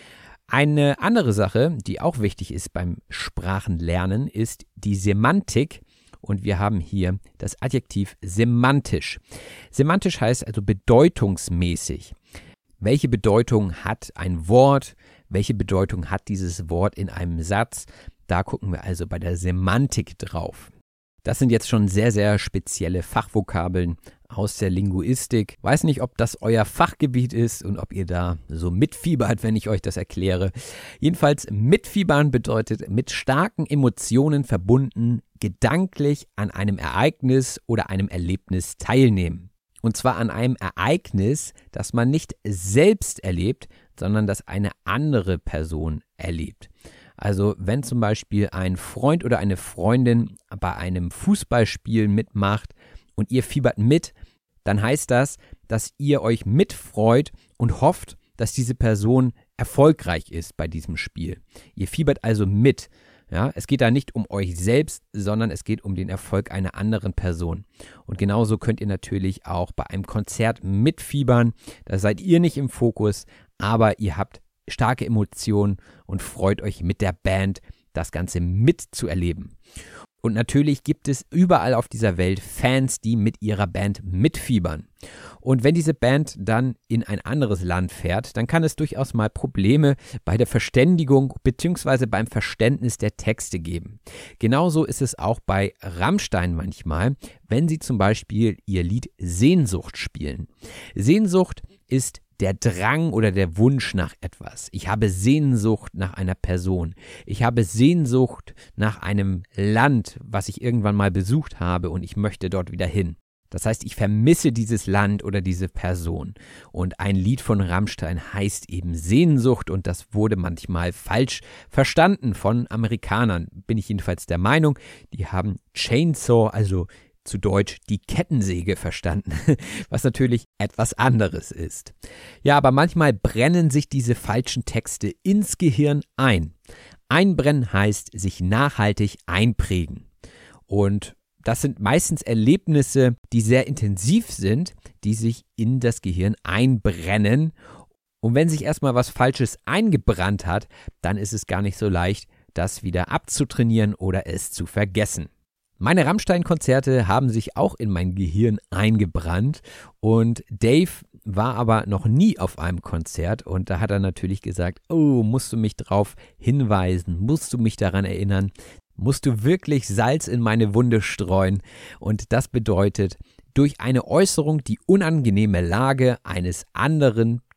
Eine andere Sache, die auch wichtig ist beim Sprachenlernen, ist die Semantik. Und wir haben hier das Adjektiv semantisch. Semantisch heißt also bedeutungsmäßig. Welche Bedeutung hat ein Wort? Welche Bedeutung hat dieses Wort in einem Satz? Da gucken wir also bei der Semantik drauf. Das sind jetzt schon sehr, sehr spezielle Fachvokabeln aus der Linguistik. Weiß nicht, ob das euer Fachgebiet ist und ob ihr da so mitfiebert, wenn ich euch das erkläre. Jedenfalls mitfiebern bedeutet mit starken Emotionen verbunden, gedanklich an einem Ereignis oder einem Erlebnis teilnehmen. Und zwar an einem Ereignis, das man nicht selbst erlebt, sondern das eine andere Person erlebt. Also wenn zum Beispiel ein Freund oder eine Freundin bei einem Fußballspiel mitmacht und ihr fiebert mit, dann heißt das, dass ihr euch mitfreut und hofft, dass diese Person erfolgreich ist bei diesem Spiel. Ihr fiebert also mit. Ja, es geht da nicht um euch selbst, sondern es geht um den Erfolg einer anderen Person. Und genauso könnt ihr natürlich auch bei einem Konzert mitfiebern. Da seid ihr nicht im Fokus, aber ihr habt starke Emotionen und freut euch mit der Band, das Ganze mitzuerleben. Und natürlich gibt es überall auf dieser Welt Fans, die mit ihrer Band mitfiebern. Und wenn diese Band dann in ein anderes Land fährt, dann kann es durchaus mal Probleme bei der Verständigung bzw. beim Verständnis der Texte geben. Genauso ist es auch bei Rammstein manchmal, wenn sie zum Beispiel ihr Lied Sehnsucht spielen. Sehnsucht ist der Drang oder der Wunsch nach etwas. Ich habe Sehnsucht nach einer Person. Ich habe Sehnsucht nach einem Land, was ich irgendwann mal besucht habe und ich möchte dort wieder hin. Das heißt, ich vermisse dieses Land oder diese Person. Und ein Lied von Rammstein heißt eben Sehnsucht und das wurde manchmal falsch verstanden von Amerikanern. Bin ich jedenfalls der Meinung. Die haben Chainsaw, also zu Deutsch die Kettensäge, verstanden, was natürlich etwas anderes ist. Ja, aber manchmal brennen sich diese falschen Texte ins Gehirn ein. Einbrennen heißt sich nachhaltig einprägen. Und das sind meistens Erlebnisse, die sehr intensiv sind, die sich in das Gehirn einbrennen. Und wenn sich erstmal was Falsches eingebrannt hat, dann ist es gar nicht so leicht, das wieder abzutrainieren oder es zu vergessen. Meine Rammstein-Konzerte haben sich auch in mein Gehirn eingebrannt und Dave war aber noch nie auf einem Konzert und da hat er natürlich gesagt, oh, musst du mich drauf hinweisen, musst du mich daran erinnern, musst du wirklich Salz in meine Wunde streuen und das bedeutet, durch eine Äußerung die unangenehme Lage eines anderen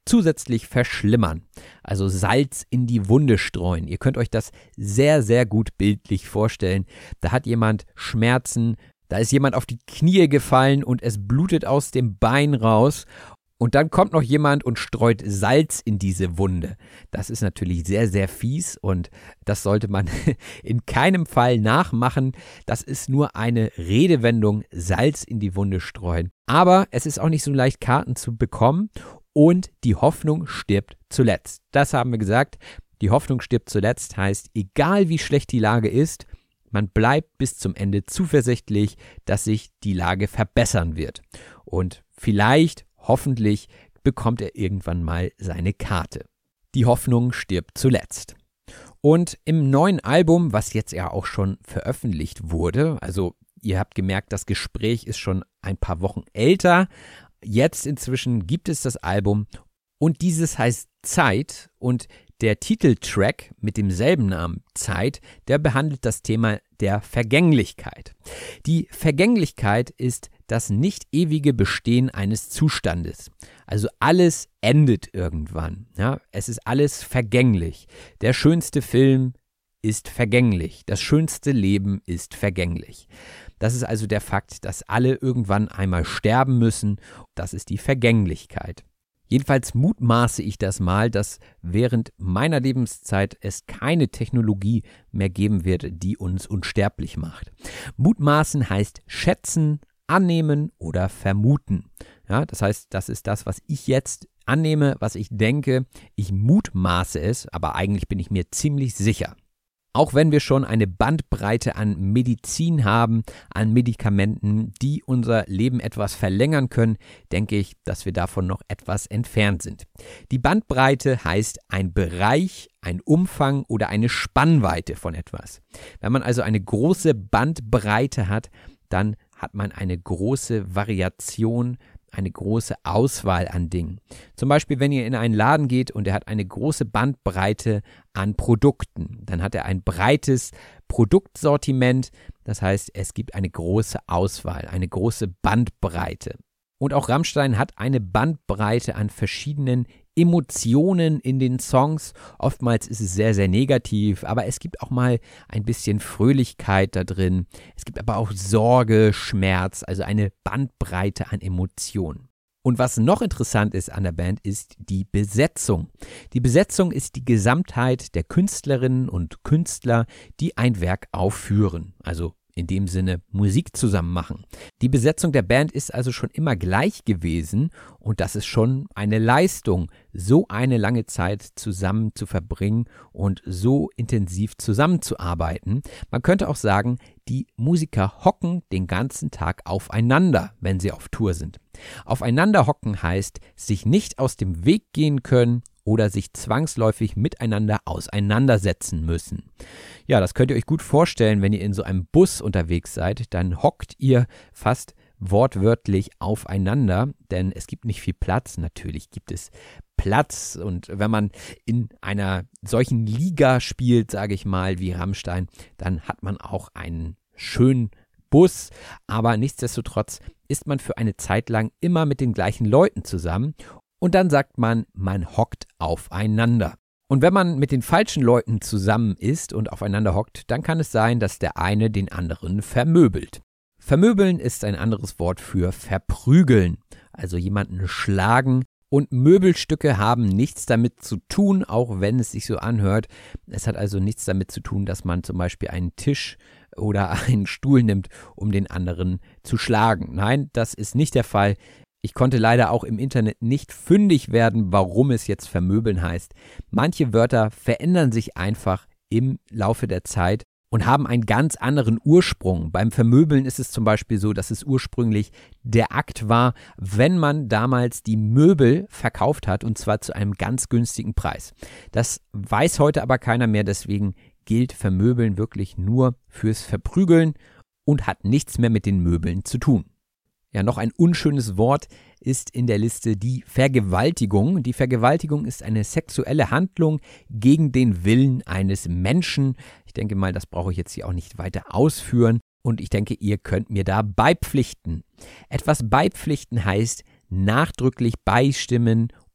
zusätzlich verschlimmern. Also Salz in die Wunde streuen. Ihr könnt euch das sehr, sehr gut bildlich vorstellen. Da hat jemand Schmerzen, da ist jemand auf die Knie gefallen und es blutet aus dem Bein raus. Und dann kommt noch jemand und streut Salz in diese Wunde. Das ist natürlich sehr, sehr fies und das sollte man in keinem Fall nachmachen. Das ist nur eine Redewendung, Salz in die Wunde streuen. Aber es ist auch nicht so leicht, Karten zu bekommen und die Hoffnung stirbt zuletzt. Das haben wir gesagt. Die Hoffnung stirbt zuletzt heißt, egal wie schlecht die Lage ist, man bleibt bis zum Ende zuversichtlich, dass sich die Lage verbessern wird. Und vielleicht hoffentlich bekommt er irgendwann mal seine Karte. Die Hoffnung stirbt zuletzt. Und im neuen Album, was jetzt ja auch schon veröffentlicht wurde, also ihr habt gemerkt, das Gespräch ist schon ein paar Wochen älter. Jetzt inzwischen gibt es das Album und dieses heißt Zeit und der Titeltrack mit demselben Namen Zeit, der behandelt das Thema der Vergänglichkeit. Die Vergänglichkeit ist das nicht ewige Bestehen eines Zustandes. Also alles endet irgendwann. Ja? Es ist alles vergänglich. Der schönste Film ist vergänglich. Das schönste Leben ist vergänglich. Das ist also der Fakt, dass alle irgendwann einmal sterben müssen. Das ist die Vergänglichkeit. Jedenfalls mutmaße ich das mal, dass während meiner Lebenszeit es keine Technologie mehr geben wird, die uns unsterblich macht. Mutmaßen heißt schätzen, annehmen oder vermuten. Ja, das heißt, das ist das, was ich jetzt annehme, was ich denke. Ich mutmaße es, aber eigentlich bin ich mir ziemlich sicher. Auch wenn wir schon eine Bandbreite an Medizin haben, an Medikamenten, die unser Leben etwas verlängern können, denke ich, dass wir davon noch etwas entfernt sind. Die Bandbreite heißt ein Bereich, ein Umfang oder eine Spannweite von etwas. Wenn man also eine große Bandbreite hat, dann hat man eine große Variation, eine große Auswahl an Dingen. Zum Beispiel, wenn ihr in einen Laden geht und er hat eine große Bandbreite an Produkten, dann hat er ein breites Produktsortiment. Das heißt, es gibt eine große Auswahl, eine große Bandbreite. Und auch Rammstein hat eine Bandbreite an verschiedenen Emotionen in den Songs. Oftmals ist es sehr, sehr negativ, aber es gibt auch mal ein bisschen Fröhlichkeit da drin. Es gibt aber auch Sorge, Schmerz, also eine Bandbreite an Emotionen. Und was noch interessant ist an der Band, ist die Besetzung. Die Besetzung ist die Gesamtheit der Künstlerinnen und Künstler, die ein Werk aufführen, also in dem Sinne Musik zusammen machen. Die Besetzung der Band ist also schon immer gleich gewesen und das ist schon eine Leistung, so eine lange Zeit zusammen zu verbringen und so intensiv zusammenzuarbeiten. Man könnte auch sagen, die Musiker hocken den ganzen Tag aufeinander, wenn sie auf Tour sind. Aufeinander hocken heißt, sich nicht aus dem Weg gehen können oder sich zwangsläufig miteinander auseinandersetzen müssen. Ja, das könnt ihr euch gut vorstellen, wenn ihr in so einem Bus unterwegs seid, dann hockt ihr fast wortwörtlich aufeinander, denn es gibt nicht viel Platz. Natürlich gibt es Platz und wenn man in einer solchen Liga spielt, sage ich mal, wie Rammstein, dann hat man auch einen schönen Bus, aber nichtsdestotrotz ist man für eine Zeit lang immer mit den gleichen Leuten zusammen. Und dann sagt man, man hockt aufeinander. Und wenn man mit den falschen Leuten zusammen ist und aufeinander hockt, dann kann es sein, dass der eine den anderen vermöbelt. Vermöbeln ist ein anderes Wort für verprügeln, also jemanden schlagen. Und Möbelstücke haben nichts damit zu tun, auch wenn es sich so anhört. Es hat also nichts damit zu tun, dass man zum Beispiel einen Tisch oder einen Stuhl nimmt, um den anderen zu schlagen. Nein, das ist nicht der Fall. Ich konnte leider auch im Internet nicht fündig werden, warum es jetzt vermöbeln heißt. Manche Wörter verändern sich einfach im Laufe der Zeit und haben einen ganz anderen Ursprung. Beim Vermöbeln ist es zum Beispiel so, dass es ursprünglich der Akt war, wenn man damals die Möbel verkauft hat und zwar zu einem ganz günstigen Preis. Das weiß heute aber keiner mehr, deswegen gilt Vermöbeln wirklich nur fürs Verprügeln und hat nichts mehr mit den Möbeln zu tun. Ja, noch ein unschönes Wort ist in der Liste die Vergewaltigung. Die Vergewaltigung ist eine sexuelle Handlung gegen den Willen eines Menschen. Ich denke mal, das brauche ich jetzt hier auch nicht weiter ausführen. Und ich denke, ihr könnt mir da beipflichten. Etwas beipflichten heißt nachdrücklich beistimmen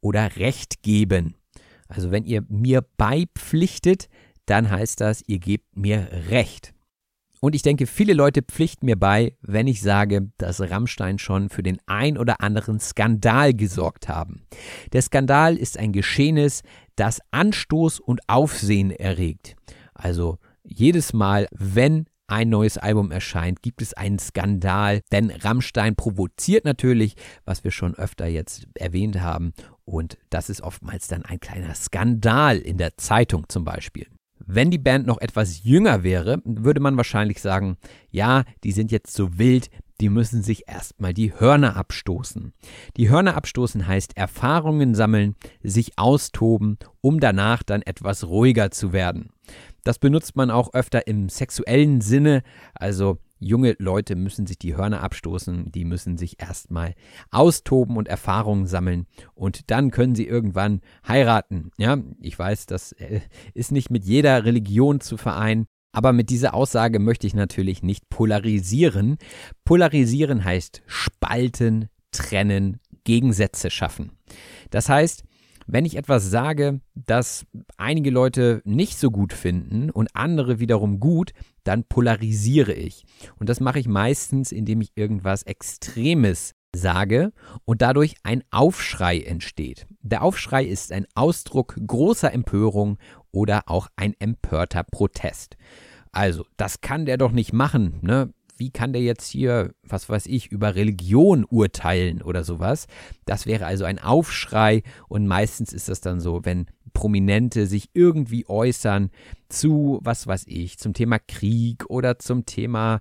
oder Recht geben. Also wenn ihr mir beipflichtet, dann heißt das, ihr gebt mir Recht. Und ich denke, viele Leute pflichten mir bei, wenn ich sage, dass Rammstein schon für den ein oder anderen Skandal gesorgt haben. Der Skandal ist ein Geschehnis, das Anstoß und Aufsehen erregt. Also jedes Mal, wenn ein neues Album erscheint, gibt es einen Skandal, denn Rammstein provoziert natürlich, was wir schon öfter jetzt erwähnt haben, und das ist oftmals dann ein kleiner Skandal in der Zeitung zum Beispiel. Wenn die Band noch etwas jünger wäre, würde man wahrscheinlich sagen, ja, die sind jetzt so wild, die müssen sich erstmal die Hörner abstoßen. Die Hörner abstoßen heißt Erfahrungen sammeln, sich austoben, um danach dann etwas ruhiger zu werden. Das benutzt man auch öfter im sexuellen Sinne, also junge Leute müssen sich die Hörner abstoßen, die müssen sich erstmal austoben und Erfahrungen sammeln und dann können sie irgendwann heiraten. Ja, ich weiß, das ist nicht mit jeder Religion zu vereinen, aber mit dieser Aussage möchte ich natürlich nicht polarisieren. Polarisieren heißt spalten, trennen, Gegensätze schaffen. Das heißt, wenn ich etwas sage, das einige Leute nicht so gut finden und andere wiederum gut, dann polarisiere ich. Und das mache ich meistens, indem ich irgendwas Extremes sage und dadurch ein Aufschrei entsteht. Der Aufschrei ist ein Ausdruck großer Empörung oder auch ein empörter Protest. Also, das kann der doch nicht machen, ne? Wie kann der jetzt hier, was weiß ich, über Religion urteilen oder sowas? Das wäre also ein Aufschrei und meistens ist das dann so, wenn Prominente sich irgendwie äußern zu, was weiß ich, zum Thema Krieg oder zum Thema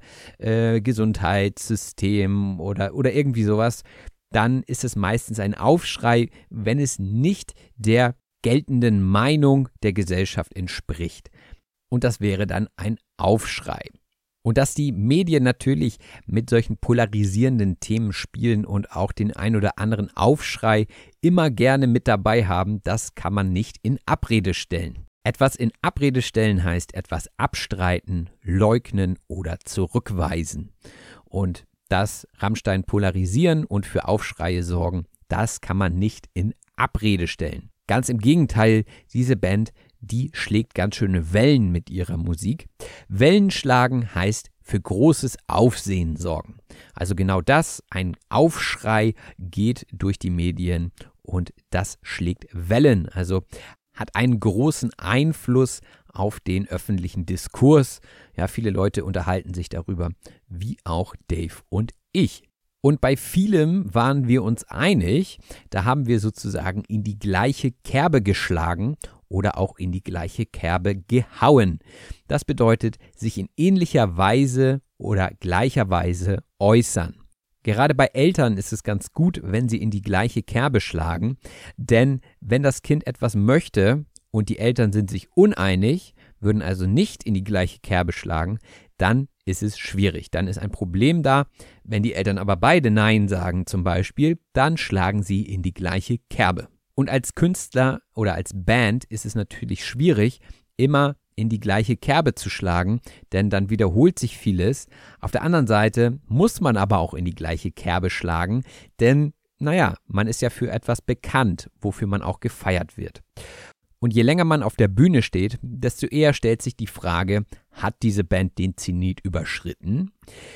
Gesundheitssystem oder irgendwie sowas, dann ist es meistens ein Aufschrei, wenn es nicht der geltenden Meinung der Gesellschaft entspricht. Und das wäre dann ein Aufschrei. Und dass die Medien natürlich mit solchen polarisierenden Themen spielen und auch den ein oder anderen Aufschrei immer gerne mit dabei haben, das kann man nicht in Abrede stellen. Etwas in Abrede stellen heißt etwas abstreiten, leugnen oder zurückweisen. Und das Rammstein polarisieren und für Aufschreie sorgen, das kann man nicht in Abrede stellen. Ganz im Gegenteil, diese Band, die schlägt ganz schöne Wellen mit ihrer Musik. Wellen schlagen heißt für großes Aufsehen sorgen. Also genau das, ein Aufschrei geht durch die Medien und das schlägt Wellen, also hat einen großen Einfluss auf den öffentlichen Diskurs. Ja, viele Leute unterhalten sich darüber, wie auch Dave und ich. Und bei vielem waren wir uns einig, da haben wir sozusagen in die gleiche Kerbe geschlagen oder auch in die gleiche Kerbe gehauen. Das bedeutet, sich in ähnlicher Weise oder gleicher Weise äußern. Gerade bei Eltern ist es ganz gut, wenn sie in die gleiche Kerbe schlagen, denn wenn das Kind etwas möchte und die Eltern sind sich uneinig, würden also nicht in die gleiche Kerbe schlagen, dann ist es schwierig. Dann ist ein Problem da. Wenn die Eltern aber beide Nein sagen zum Beispiel, dann schlagen sie in die gleiche Kerbe. Und als Künstler oder als Band ist es natürlich schwierig, immer in die gleiche Kerbe zu schlagen, denn dann wiederholt sich vieles. Auf der anderen Seite muss man aber auch in die gleiche Kerbe schlagen, denn, man ist ja für etwas bekannt, wofür man auch gefeiert wird. Und je länger man auf der Bühne steht, desto eher stellt sich die Frage, hat diese Band den Zenit überschritten?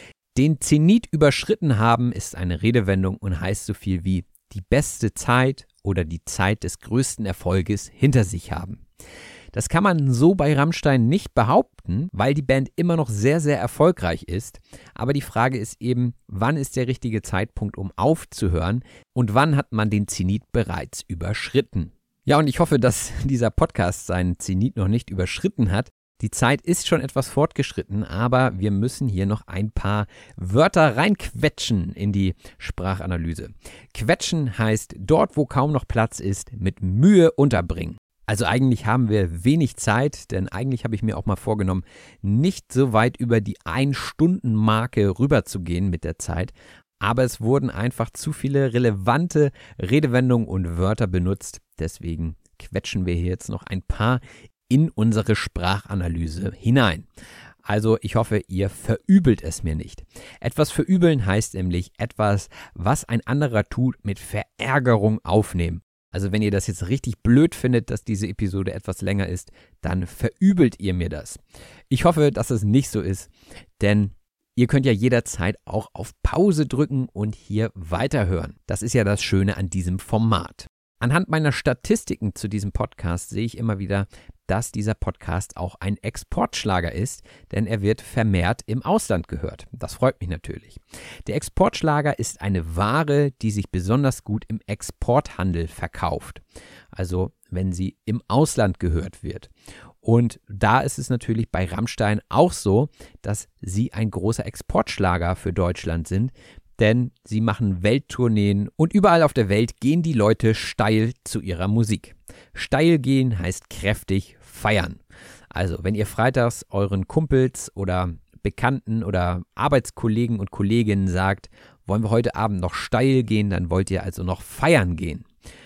Den Zenit überschritten haben ist eine Redewendung und heißt so viel wie die beste Zeit oder die Zeit des größten Erfolges hinter sich haben. Das kann man so bei Rammstein nicht behaupten, weil die Band immer noch sehr, sehr erfolgreich ist. Aber die Frage ist eben, wann ist der richtige Zeitpunkt, um aufzuhören und wann hat man den Zenit bereits überschritten? Ja, und ich hoffe, dass dieser Podcast seinen Zenit noch nicht überschritten hat. Die Zeit ist schon etwas fortgeschritten, aber wir müssen hier noch ein paar Wörter reinquetschen in die Sprachanalyse. Quetschen heißt dort, wo kaum noch Platz ist, mit Mühe unterbringen. Also eigentlich haben wir wenig Zeit, denn eigentlich habe ich mir auch mal vorgenommen, nicht so weit über die 1-Stunden-Marke rüberzugehen mit der Zeit. Aber es wurden einfach zu viele relevante Redewendungen und Wörter benutzt. Deswegen quetschen wir hier jetzt noch ein paar in unsere Sprachanalyse hinein. Also ich hoffe, ihr verübelt es mir nicht. Etwas verübeln heißt nämlich etwas, was ein anderer tut, mit Verärgerung aufnehmen. Also wenn ihr das jetzt richtig blöd findet, dass diese Episode etwas länger ist, dann verübelt ihr mir das. Ich hoffe, dass es nicht so ist, denn ihr könnt ja jederzeit auch auf Pause drücken und hier weiterhören. Das ist ja das Schöne an diesem Format. Anhand meiner Statistiken zu diesem Podcast sehe ich immer wieder, dass dieser Podcast auch ein Exportschlager ist, denn er wird vermehrt im Ausland gehört. Das freut mich natürlich. Der Exportschlager ist eine Ware, die sich besonders gut im Exporthandel verkauft. Also wenn sie im Ausland gehört wird. Und da ist es natürlich bei Rammstein auch so, dass sie ein großer Exportschlager für Deutschland sind, denn sie machen Welttourneen und überall auf der Welt gehen die Leute steil zu ihrer Musik. Steil gehen heißt kräftig feiern. Also wenn ihr freitags euren Kumpels oder Bekannten oder Arbeitskollegen und Kolleginnen sagt, wollen wir heute Abend noch steil gehen, dann wollt ihr also noch feiern gehen.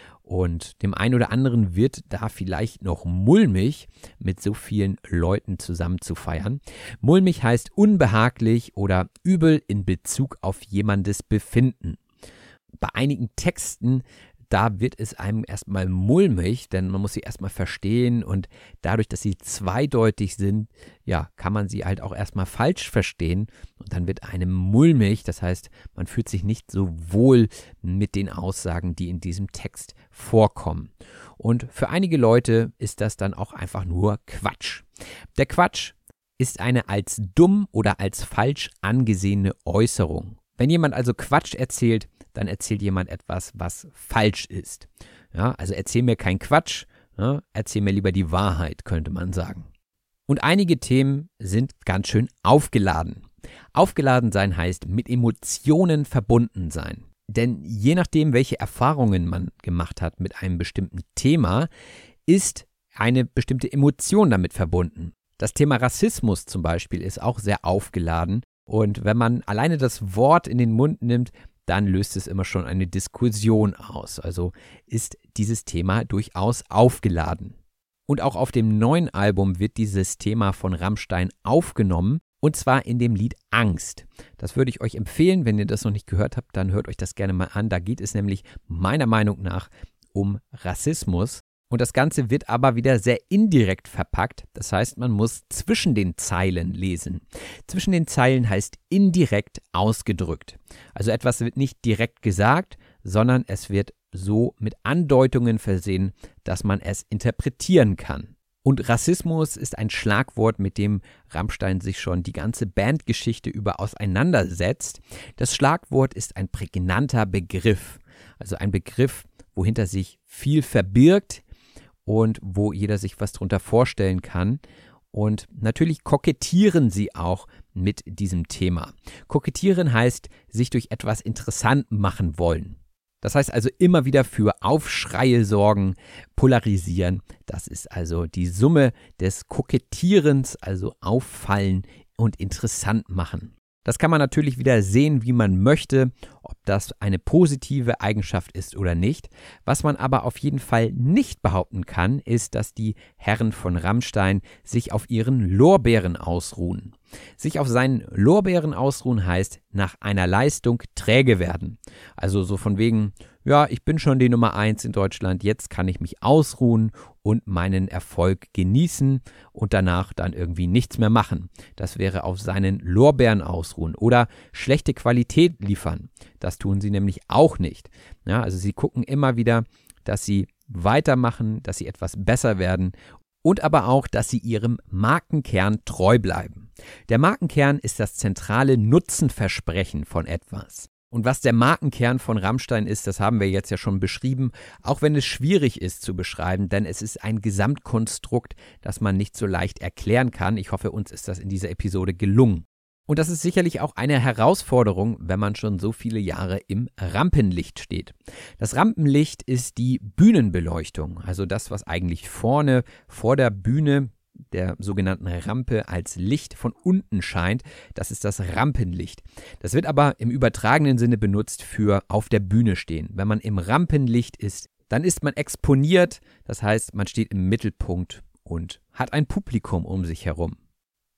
Und dem einen oder anderen wird da vielleicht noch mulmig, mit so vielen Leuten zusammen zu feiern. Mulmig heißt unbehaglich oder übel in Bezug auf jemandes Befinden. Bei einigen Texten, da wird es einem erstmal mulmig, denn man muss sie erstmal verstehen und dadurch, dass sie zweideutig sind, ja, kann man sie halt auch erstmal falsch verstehen und dann wird einem mulmig, das heißt, man fühlt sich nicht so wohl mit den Aussagen, die in diesem Text vorkommen. Und für einige Leute ist das dann auch einfach nur Quatsch. Der Quatsch ist eine als dumm oder als falsch angesehene Äußerung. Wenn jemand also Quatsch erzählt, dann erzählt jemand etwas, was falsch ist. Ja, also erzähl mir keinen Quatsch, ja, erzähl mir lieber die Wahrheit, könnte man sagen. Und einige Themen sind ganz schön aufgeladen. Aufgeladen sein heißt mit Emotionen verbunden sein. Denn je nachdem, welche Erfahrungen man gemacht hat mit einem bestimmten Thema, ist eine bestimmte Emotion damit verbunden. Das Thema Rassismus zum Beispiel ist auch sehr aufgeladen. Und wenn man alleine das Wort in den Mund nimmt, dann löst es immer schon eine Diskussion aus. Also ist dieses Thema durchaus aufgeladen. Und auch auf dem neuen Album wird dieses Thema von Rammstein aufgenommen, und zwar in dem Lied Angst. Das würde ich euch empfehlen, wenn ihr das noch nicht gehört habt, dann hört euch das gerne mal an. Da geht es nämlich meiner Meinung nach um Rassismus. Und das Ganze wird aber wieder sehr indirekt verpackt. Das heißt, man muss zwischen den Zeilen lesen. Zwischen den Zeilen heißt indirekt ausgedrückt. Also etwas wird nicht direkt gesagt, sondern es wird so mit Andeutungen versehen, dass man es interpretieren kann. Und Rassismus ist ein Schlagwort, mit dem Rammstein sich schon die ganze Bandgeschichte über auseinandersetzt. Das Schlagwort ist ein prägnanter Begriff. Also ein Begriff, wohinter sich viel verbirgt und wo jeder sich was drunter vorstellen kann. Und natürlich kokettieren sie auch mit diesem Thema. Kokettieren heißt, sich durch etwas interessant machen wollen. Das heißt also immer wieder für Aufschreie sorgen, polarisieren. Das ist also die Summe des Kokettierens, also auffallen und interessant machen. Das kann man natürlich wieder sehen, wie man möchte, ob das eine positive Eigenschaft ist oder nicht. Was man aber auf jeden Fall nicht behaupten kann, ist, dass die Herren von Rammstein sich auf ihren Lorbeeren ausruhen. Sich auf seinen Lorbeeren ausruhen heißt, nach einer Leistung träge werden. Also so von wegen, ja, ich bin schon die Nummer 1 in Deutschland, jetzt kann ich mich ausruhen und meinen Erfolg genießen und danach dann irgendwie nichts mehr machen. Das wäre auf seinen Lorbeeren ausruhen oder schlechte Qualität liefern. Das tun sie nämlich auch nicht. Ja, also sie gucken immer wieder, dass sie weitermachen, dass sie etwas besser werden und aber auch, dass sie ihrem Markenkern treu bleiben. Der Markenkern ist das zentrale Nutzenversprechen von etwas. Und was der Markenkern von Rammstein ist, das haben wir jetzt ja schon beschrieben, auch wenn es schwierig ist zu beschreiben, denn es ist ein Gesamtkonstrukt, das man nicht so leicht erklären kann. Ich hoffe, uns ist das in dieser Episode gelungen. Und das ist sicherlich auch eine Herausforderung, wenn man schon so viele Jahre im Rampenlicht steht. Das Rampenlicht ist die Bühnenbeleuchtung, also das, was eigentlich vorne vor der Bühne, der sogenannten Rampe, als Licht von unten scheint. Das ist das Rampenlicht. Das wird aber im übertragenen Sinne benutzt für auf der Bühne stehen. Wenn man im Rampenlicht ist, dann ist man exponiert, das heißt, man steht im Mittelpunkt und hat ein Publikum um sich herum.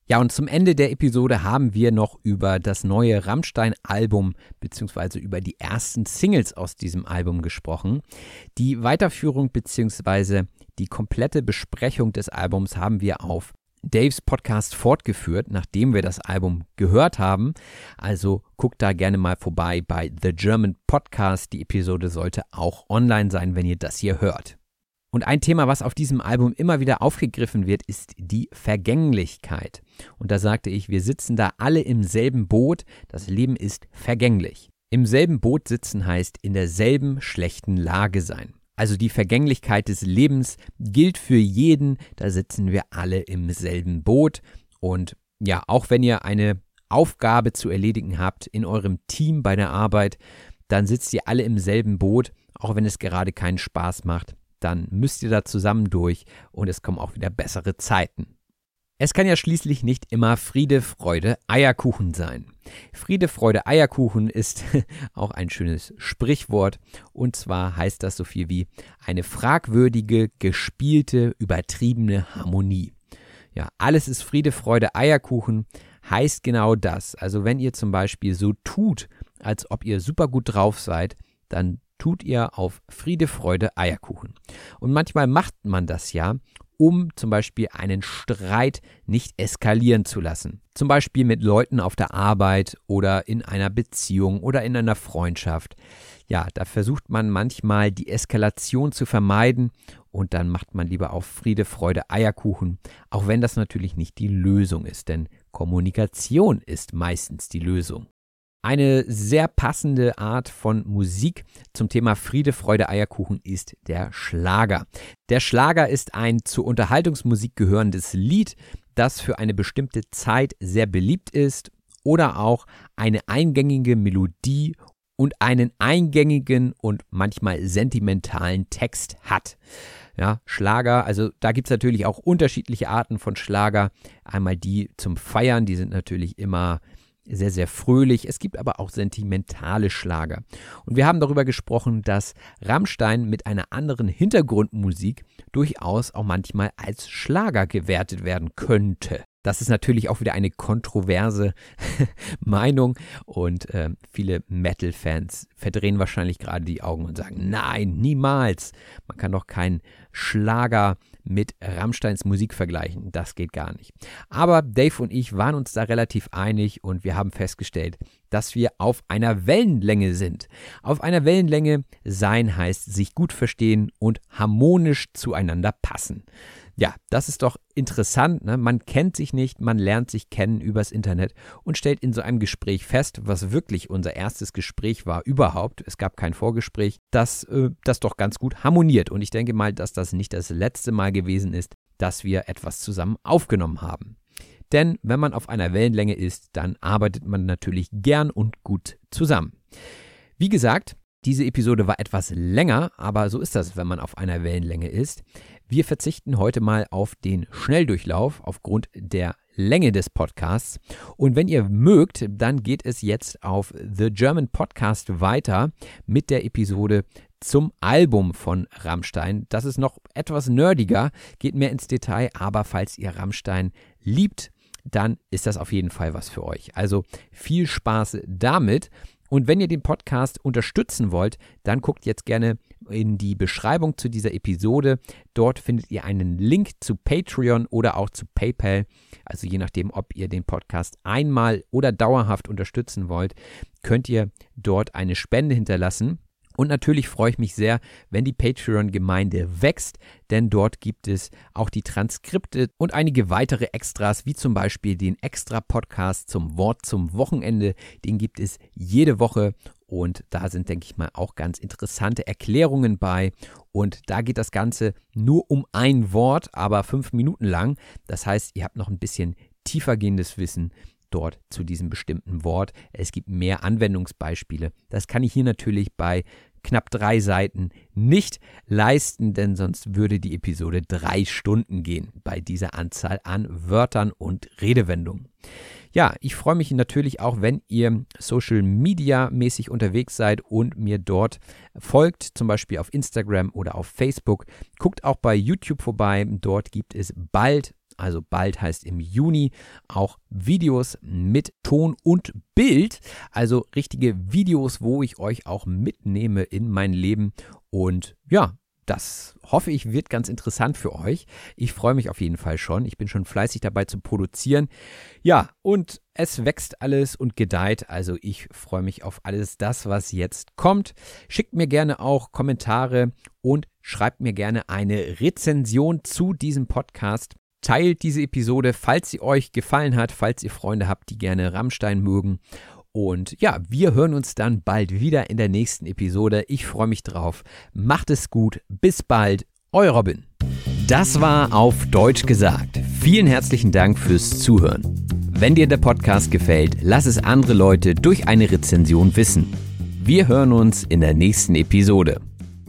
Ja, und zum Ende der Episode haben wir noch über das neue Rammstein-Album bzw. über die ersten Singles aus diesem Album gesprochen. Die Weiterführung bzw. die komplette Besprechung des Albums haben wir auf Daves Podcast fortgeführt, nachdem wir das Album gehört haben. Also guckt da gerne mal vorbei bei The German Podcast. Die Episode sollte auch online sein, wenn ihr das hier hört. Und ein Thema, was auf diesem Album immer wieder aufgegriffen wird, ist die Vergänglichkeit. Und da sagte ich, wir sitzen da alle im selben Boot, das Leben ist vergänglich. Im selben Boot sitzen heißt in derselben schlechten Lage sein. Also die Vergänglichkeit des Lebens gilt für jeden, da sitzen wir alle im selben Boot. Und ja, auch wenn ihr eine Aufgabe zu erledigen habt in eurem Team bei der Arbeit, dann sitzt ihr alle im selben Boot, auch wenn es gerade keinen Spaß macht. Dann müsst ihr da zusammen durch und es kommen auch wieder bessere Zeiten. Es kann ja schließlich nicht immer Friede, Freude, Eierkuchen sein. Friede, Freude, Eierkuchen ist auch ein schönes Sprichwort und zwar heißt das so viel wie eine fragwürdige, gespielte, übertriebene Harmonie. Ja, alles ist Friede, Freude, Eierkuchen heißt genau das. Also wenn ihr zum Beispiel so tut, als ob ihr super gut drauf seid, dann tut ihr auf Friede, Freude, Eierkuchen. Und manchmal macht man das ja, um zum Beispiel einen Streit nicht eskalieren zu lassen. Zum Beispiel mit Leuten auf der Arbeit oder in einer Beziehung oder in einer Freundschaft. Ja, da versucht man manchmal die Eskalation zu vermeiden und dann macht man lieber auf Friede, Freude, Eierkuchen, auch wenn das natürlich nicht die Lösung ist, denn Kommunikation ist meistens die Lösung. Eine sehr passende Art von Musik zum Thema Friede, Freude, Eierkuchen ist der Schlager. Der Schlager ist ein zur Unterhaltungsmusik gehörendes Lied, das für eine bestimmte Zeit sehr beliebt ist oder auch eine eingängige Melodie und einen eingängigen und manchmal sentimentalen Text hat. Ja, Schlager, also da gibt es natürlich auch unterschiedliche Arten von Schlager. Einmal die zum Feiern, die sind natürlich immer sehr, sehr fröhlich. Es gibt aber auch sentimentale Schlager. Und wir haben darüber gesprochen, dass Rammstein mit einer anderen Hintergrundmusik durchaus auch manchmal als Schlager gewertet werden könnte. Das ist natürlich auch wieder eine kontroverse Meinung und viele Metal-Fans verdrehen wahrscheinlich gerade die Augen und sagen, nein, niemals. Man kann doch keinen Schlager mit Rammsteins Musik vergleichen. Das geht gar nicht. Aber Dave und ich waren uns da relativ einig und wir haben festgestellt, dass wir auf einer Wellenlänge sind. Auf einer Wellenlänge sein heißt sich gut verstehen und harmonisch zueinander passen. Ja, das ist doch interessant, ne? Man kennt sich nicht, man lernt sich kennen übers Internet und stellt in so einem Gespräch fest, was wirklich unser erstes Gespräch war überhaupt, es gab kein Vorgespräch, dass das doch ganz gut harmoniert. Und ich denke mal, dass das nicht das letzte Mal gewesen ist, dass wir etwas zusammen aufgenommen haben. Denn wenn man auf einer Wellenlänge ist, dann arbeitet man natürlich gern und gut zusammen. Wie gesagt, diese Episode war etwas länger, aber so ist das, wenn man auf einer Wellenlänge ist. Wir verzichten heute mal auf den Schnelldurchlauf aufgrund der Länge des Podcasts. Und wenn ihr mögt, dann geht es jetzt auf The German Podcast weiter mit der Episode zum Album von Rammstein. Das ist noch etwas nerdiger, geht mehr ins Detail, aber falls ihr Rammstein liebt, dann ist das auf jeden Fall was für euch. Also viel Spaß damit. Und wenn ihr den Podcast unterstützen wollt, dann guckt jetzt gerne in die Beschreibung zu dieser Episode. Dort findet ihr einen Link zu Patreon oder auch zu PayPal. Also je nachdem, ob ihr den Podcast einmal oder dauerhaft unterstützen wollt, könnt ihr dort eine Spende hinterlassen. Und natürlich freue ich mich sehr, wenn die Patreon-Gemeinde wächst, denn dort gibt es auch die Transkripte und einige weitere Extras, wie zum Beispiel den Extra-Podcast zum Wort zum Wochenende. Den gibt es jede Woche und da sind, denke ich mal, auch ganz interessante Erklärungen bei. Und da geht das Ganze nur um ein Wort, aber 5 Minuten lang. Das heißt, ihr habt noch ein bisschen tiefergehendes Wissen dort zu diesem bestimmten Wort. Es gibt mehr Anwendungsbeispiele. Das kann ich hier natürlich bei knapp 3 Seiten nicht leisten, denn sonst würde die Episode 3 Stunden gehen bei dieser Anzahl an Wörtern und Redewendungen. Ja, ich freue mich natürlich auch, wenn ihr Social Media mäßig unterwegs seid und mir dort folgt, zum Beispiel auf Instagram oder auf Facebook. Guckt auch bei YouTube vorbei, dort gibt es bald also bald heißt im Juni, auch Videos mit Ton und Bild, also richtige Videos, wo ich euch auch mitnehme in mein Leben und ja, das hoffe ich wird ganz interessant für euch. Ich freue mich auf jeden Fall schon. Ich bin schon fleißig dabei zu produzieren. Ja, und es wächst alles und gedeiht. Also ich freue mich auf alles das, was jetzt kommt. Schickt mir gerne auch Kommentare und schreibt mir gerne eine Rezension zu diesem Podcast. Teilt diese Episode, falls sie euch gefallen hat, falls ihr Freunde habt, die gerne Rammstein mögen. Und ja, wir hören uns dann bald wieder in der nächsten Episode. Ich freue mich drauf. Macht es gut. Bis bald. Euer Robin. Das war Auf Deutsch gesagt. Vielen herzlichen Dank fürs Zuhören. Wenn dir der Podcast gefällt, lass es andere Leute durch eine Rezension wissen. Wir hören uns in der nächsten Episode.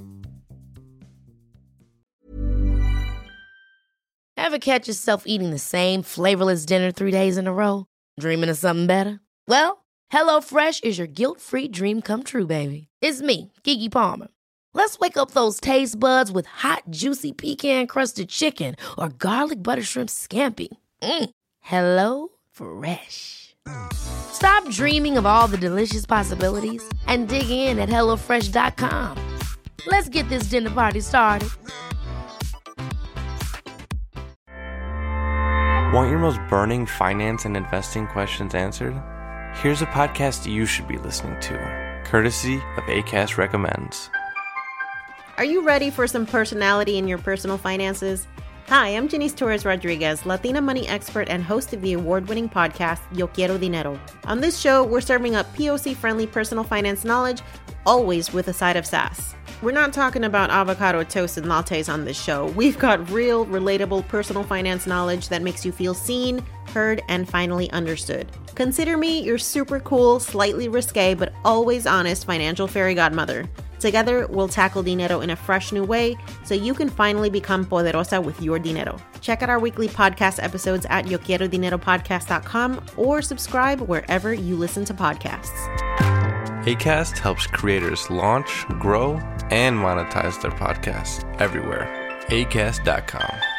Ever catch yourself eating the same flavorless dinner 3 days in a row? Dreaming of something better? Well, HelloFresh is your guilt-free dream come true, baby. It's me, Keke Palmer. Let's wake up those taste buds with hot, juicy pecan-crusted chicken or garlic butter shrimp scampi. Hello Fresh. Stop dreaming of all the delicious possibilities and dig in at HelloFresh.com. Let's get this dinner party started. Want your most burning finance and investing questions answered? Here's a podcast you should be listening to, courtesy of Acast Recommends. Are you ready for some personality in your personal finances? Hi, I'm Janice Torres Rodriguez, Latina money expert and host of the award-winning podcast, Yo Quiero Dinero. On this show, we're serving up POC-friendly personal finance knowledge, always with a side of sass. We're not talking about avocado toast and lattes on this show. We've got real, relatable personal finance knowledge that makes you feel seen, heard, and finally understood. Consider me your super cool, slightly risque, but always honest financial fairy godmother. Together, we'll tackle dinero in a fresh new way so you can finally become poderosa with your dinero. Check out our weekly podcast episodes at yoquierodineropodcast.com or subscribe wherever you listen to podcasts. Acast helps creators launch, grow, and monetize their podcasts everywhere. Acast.com.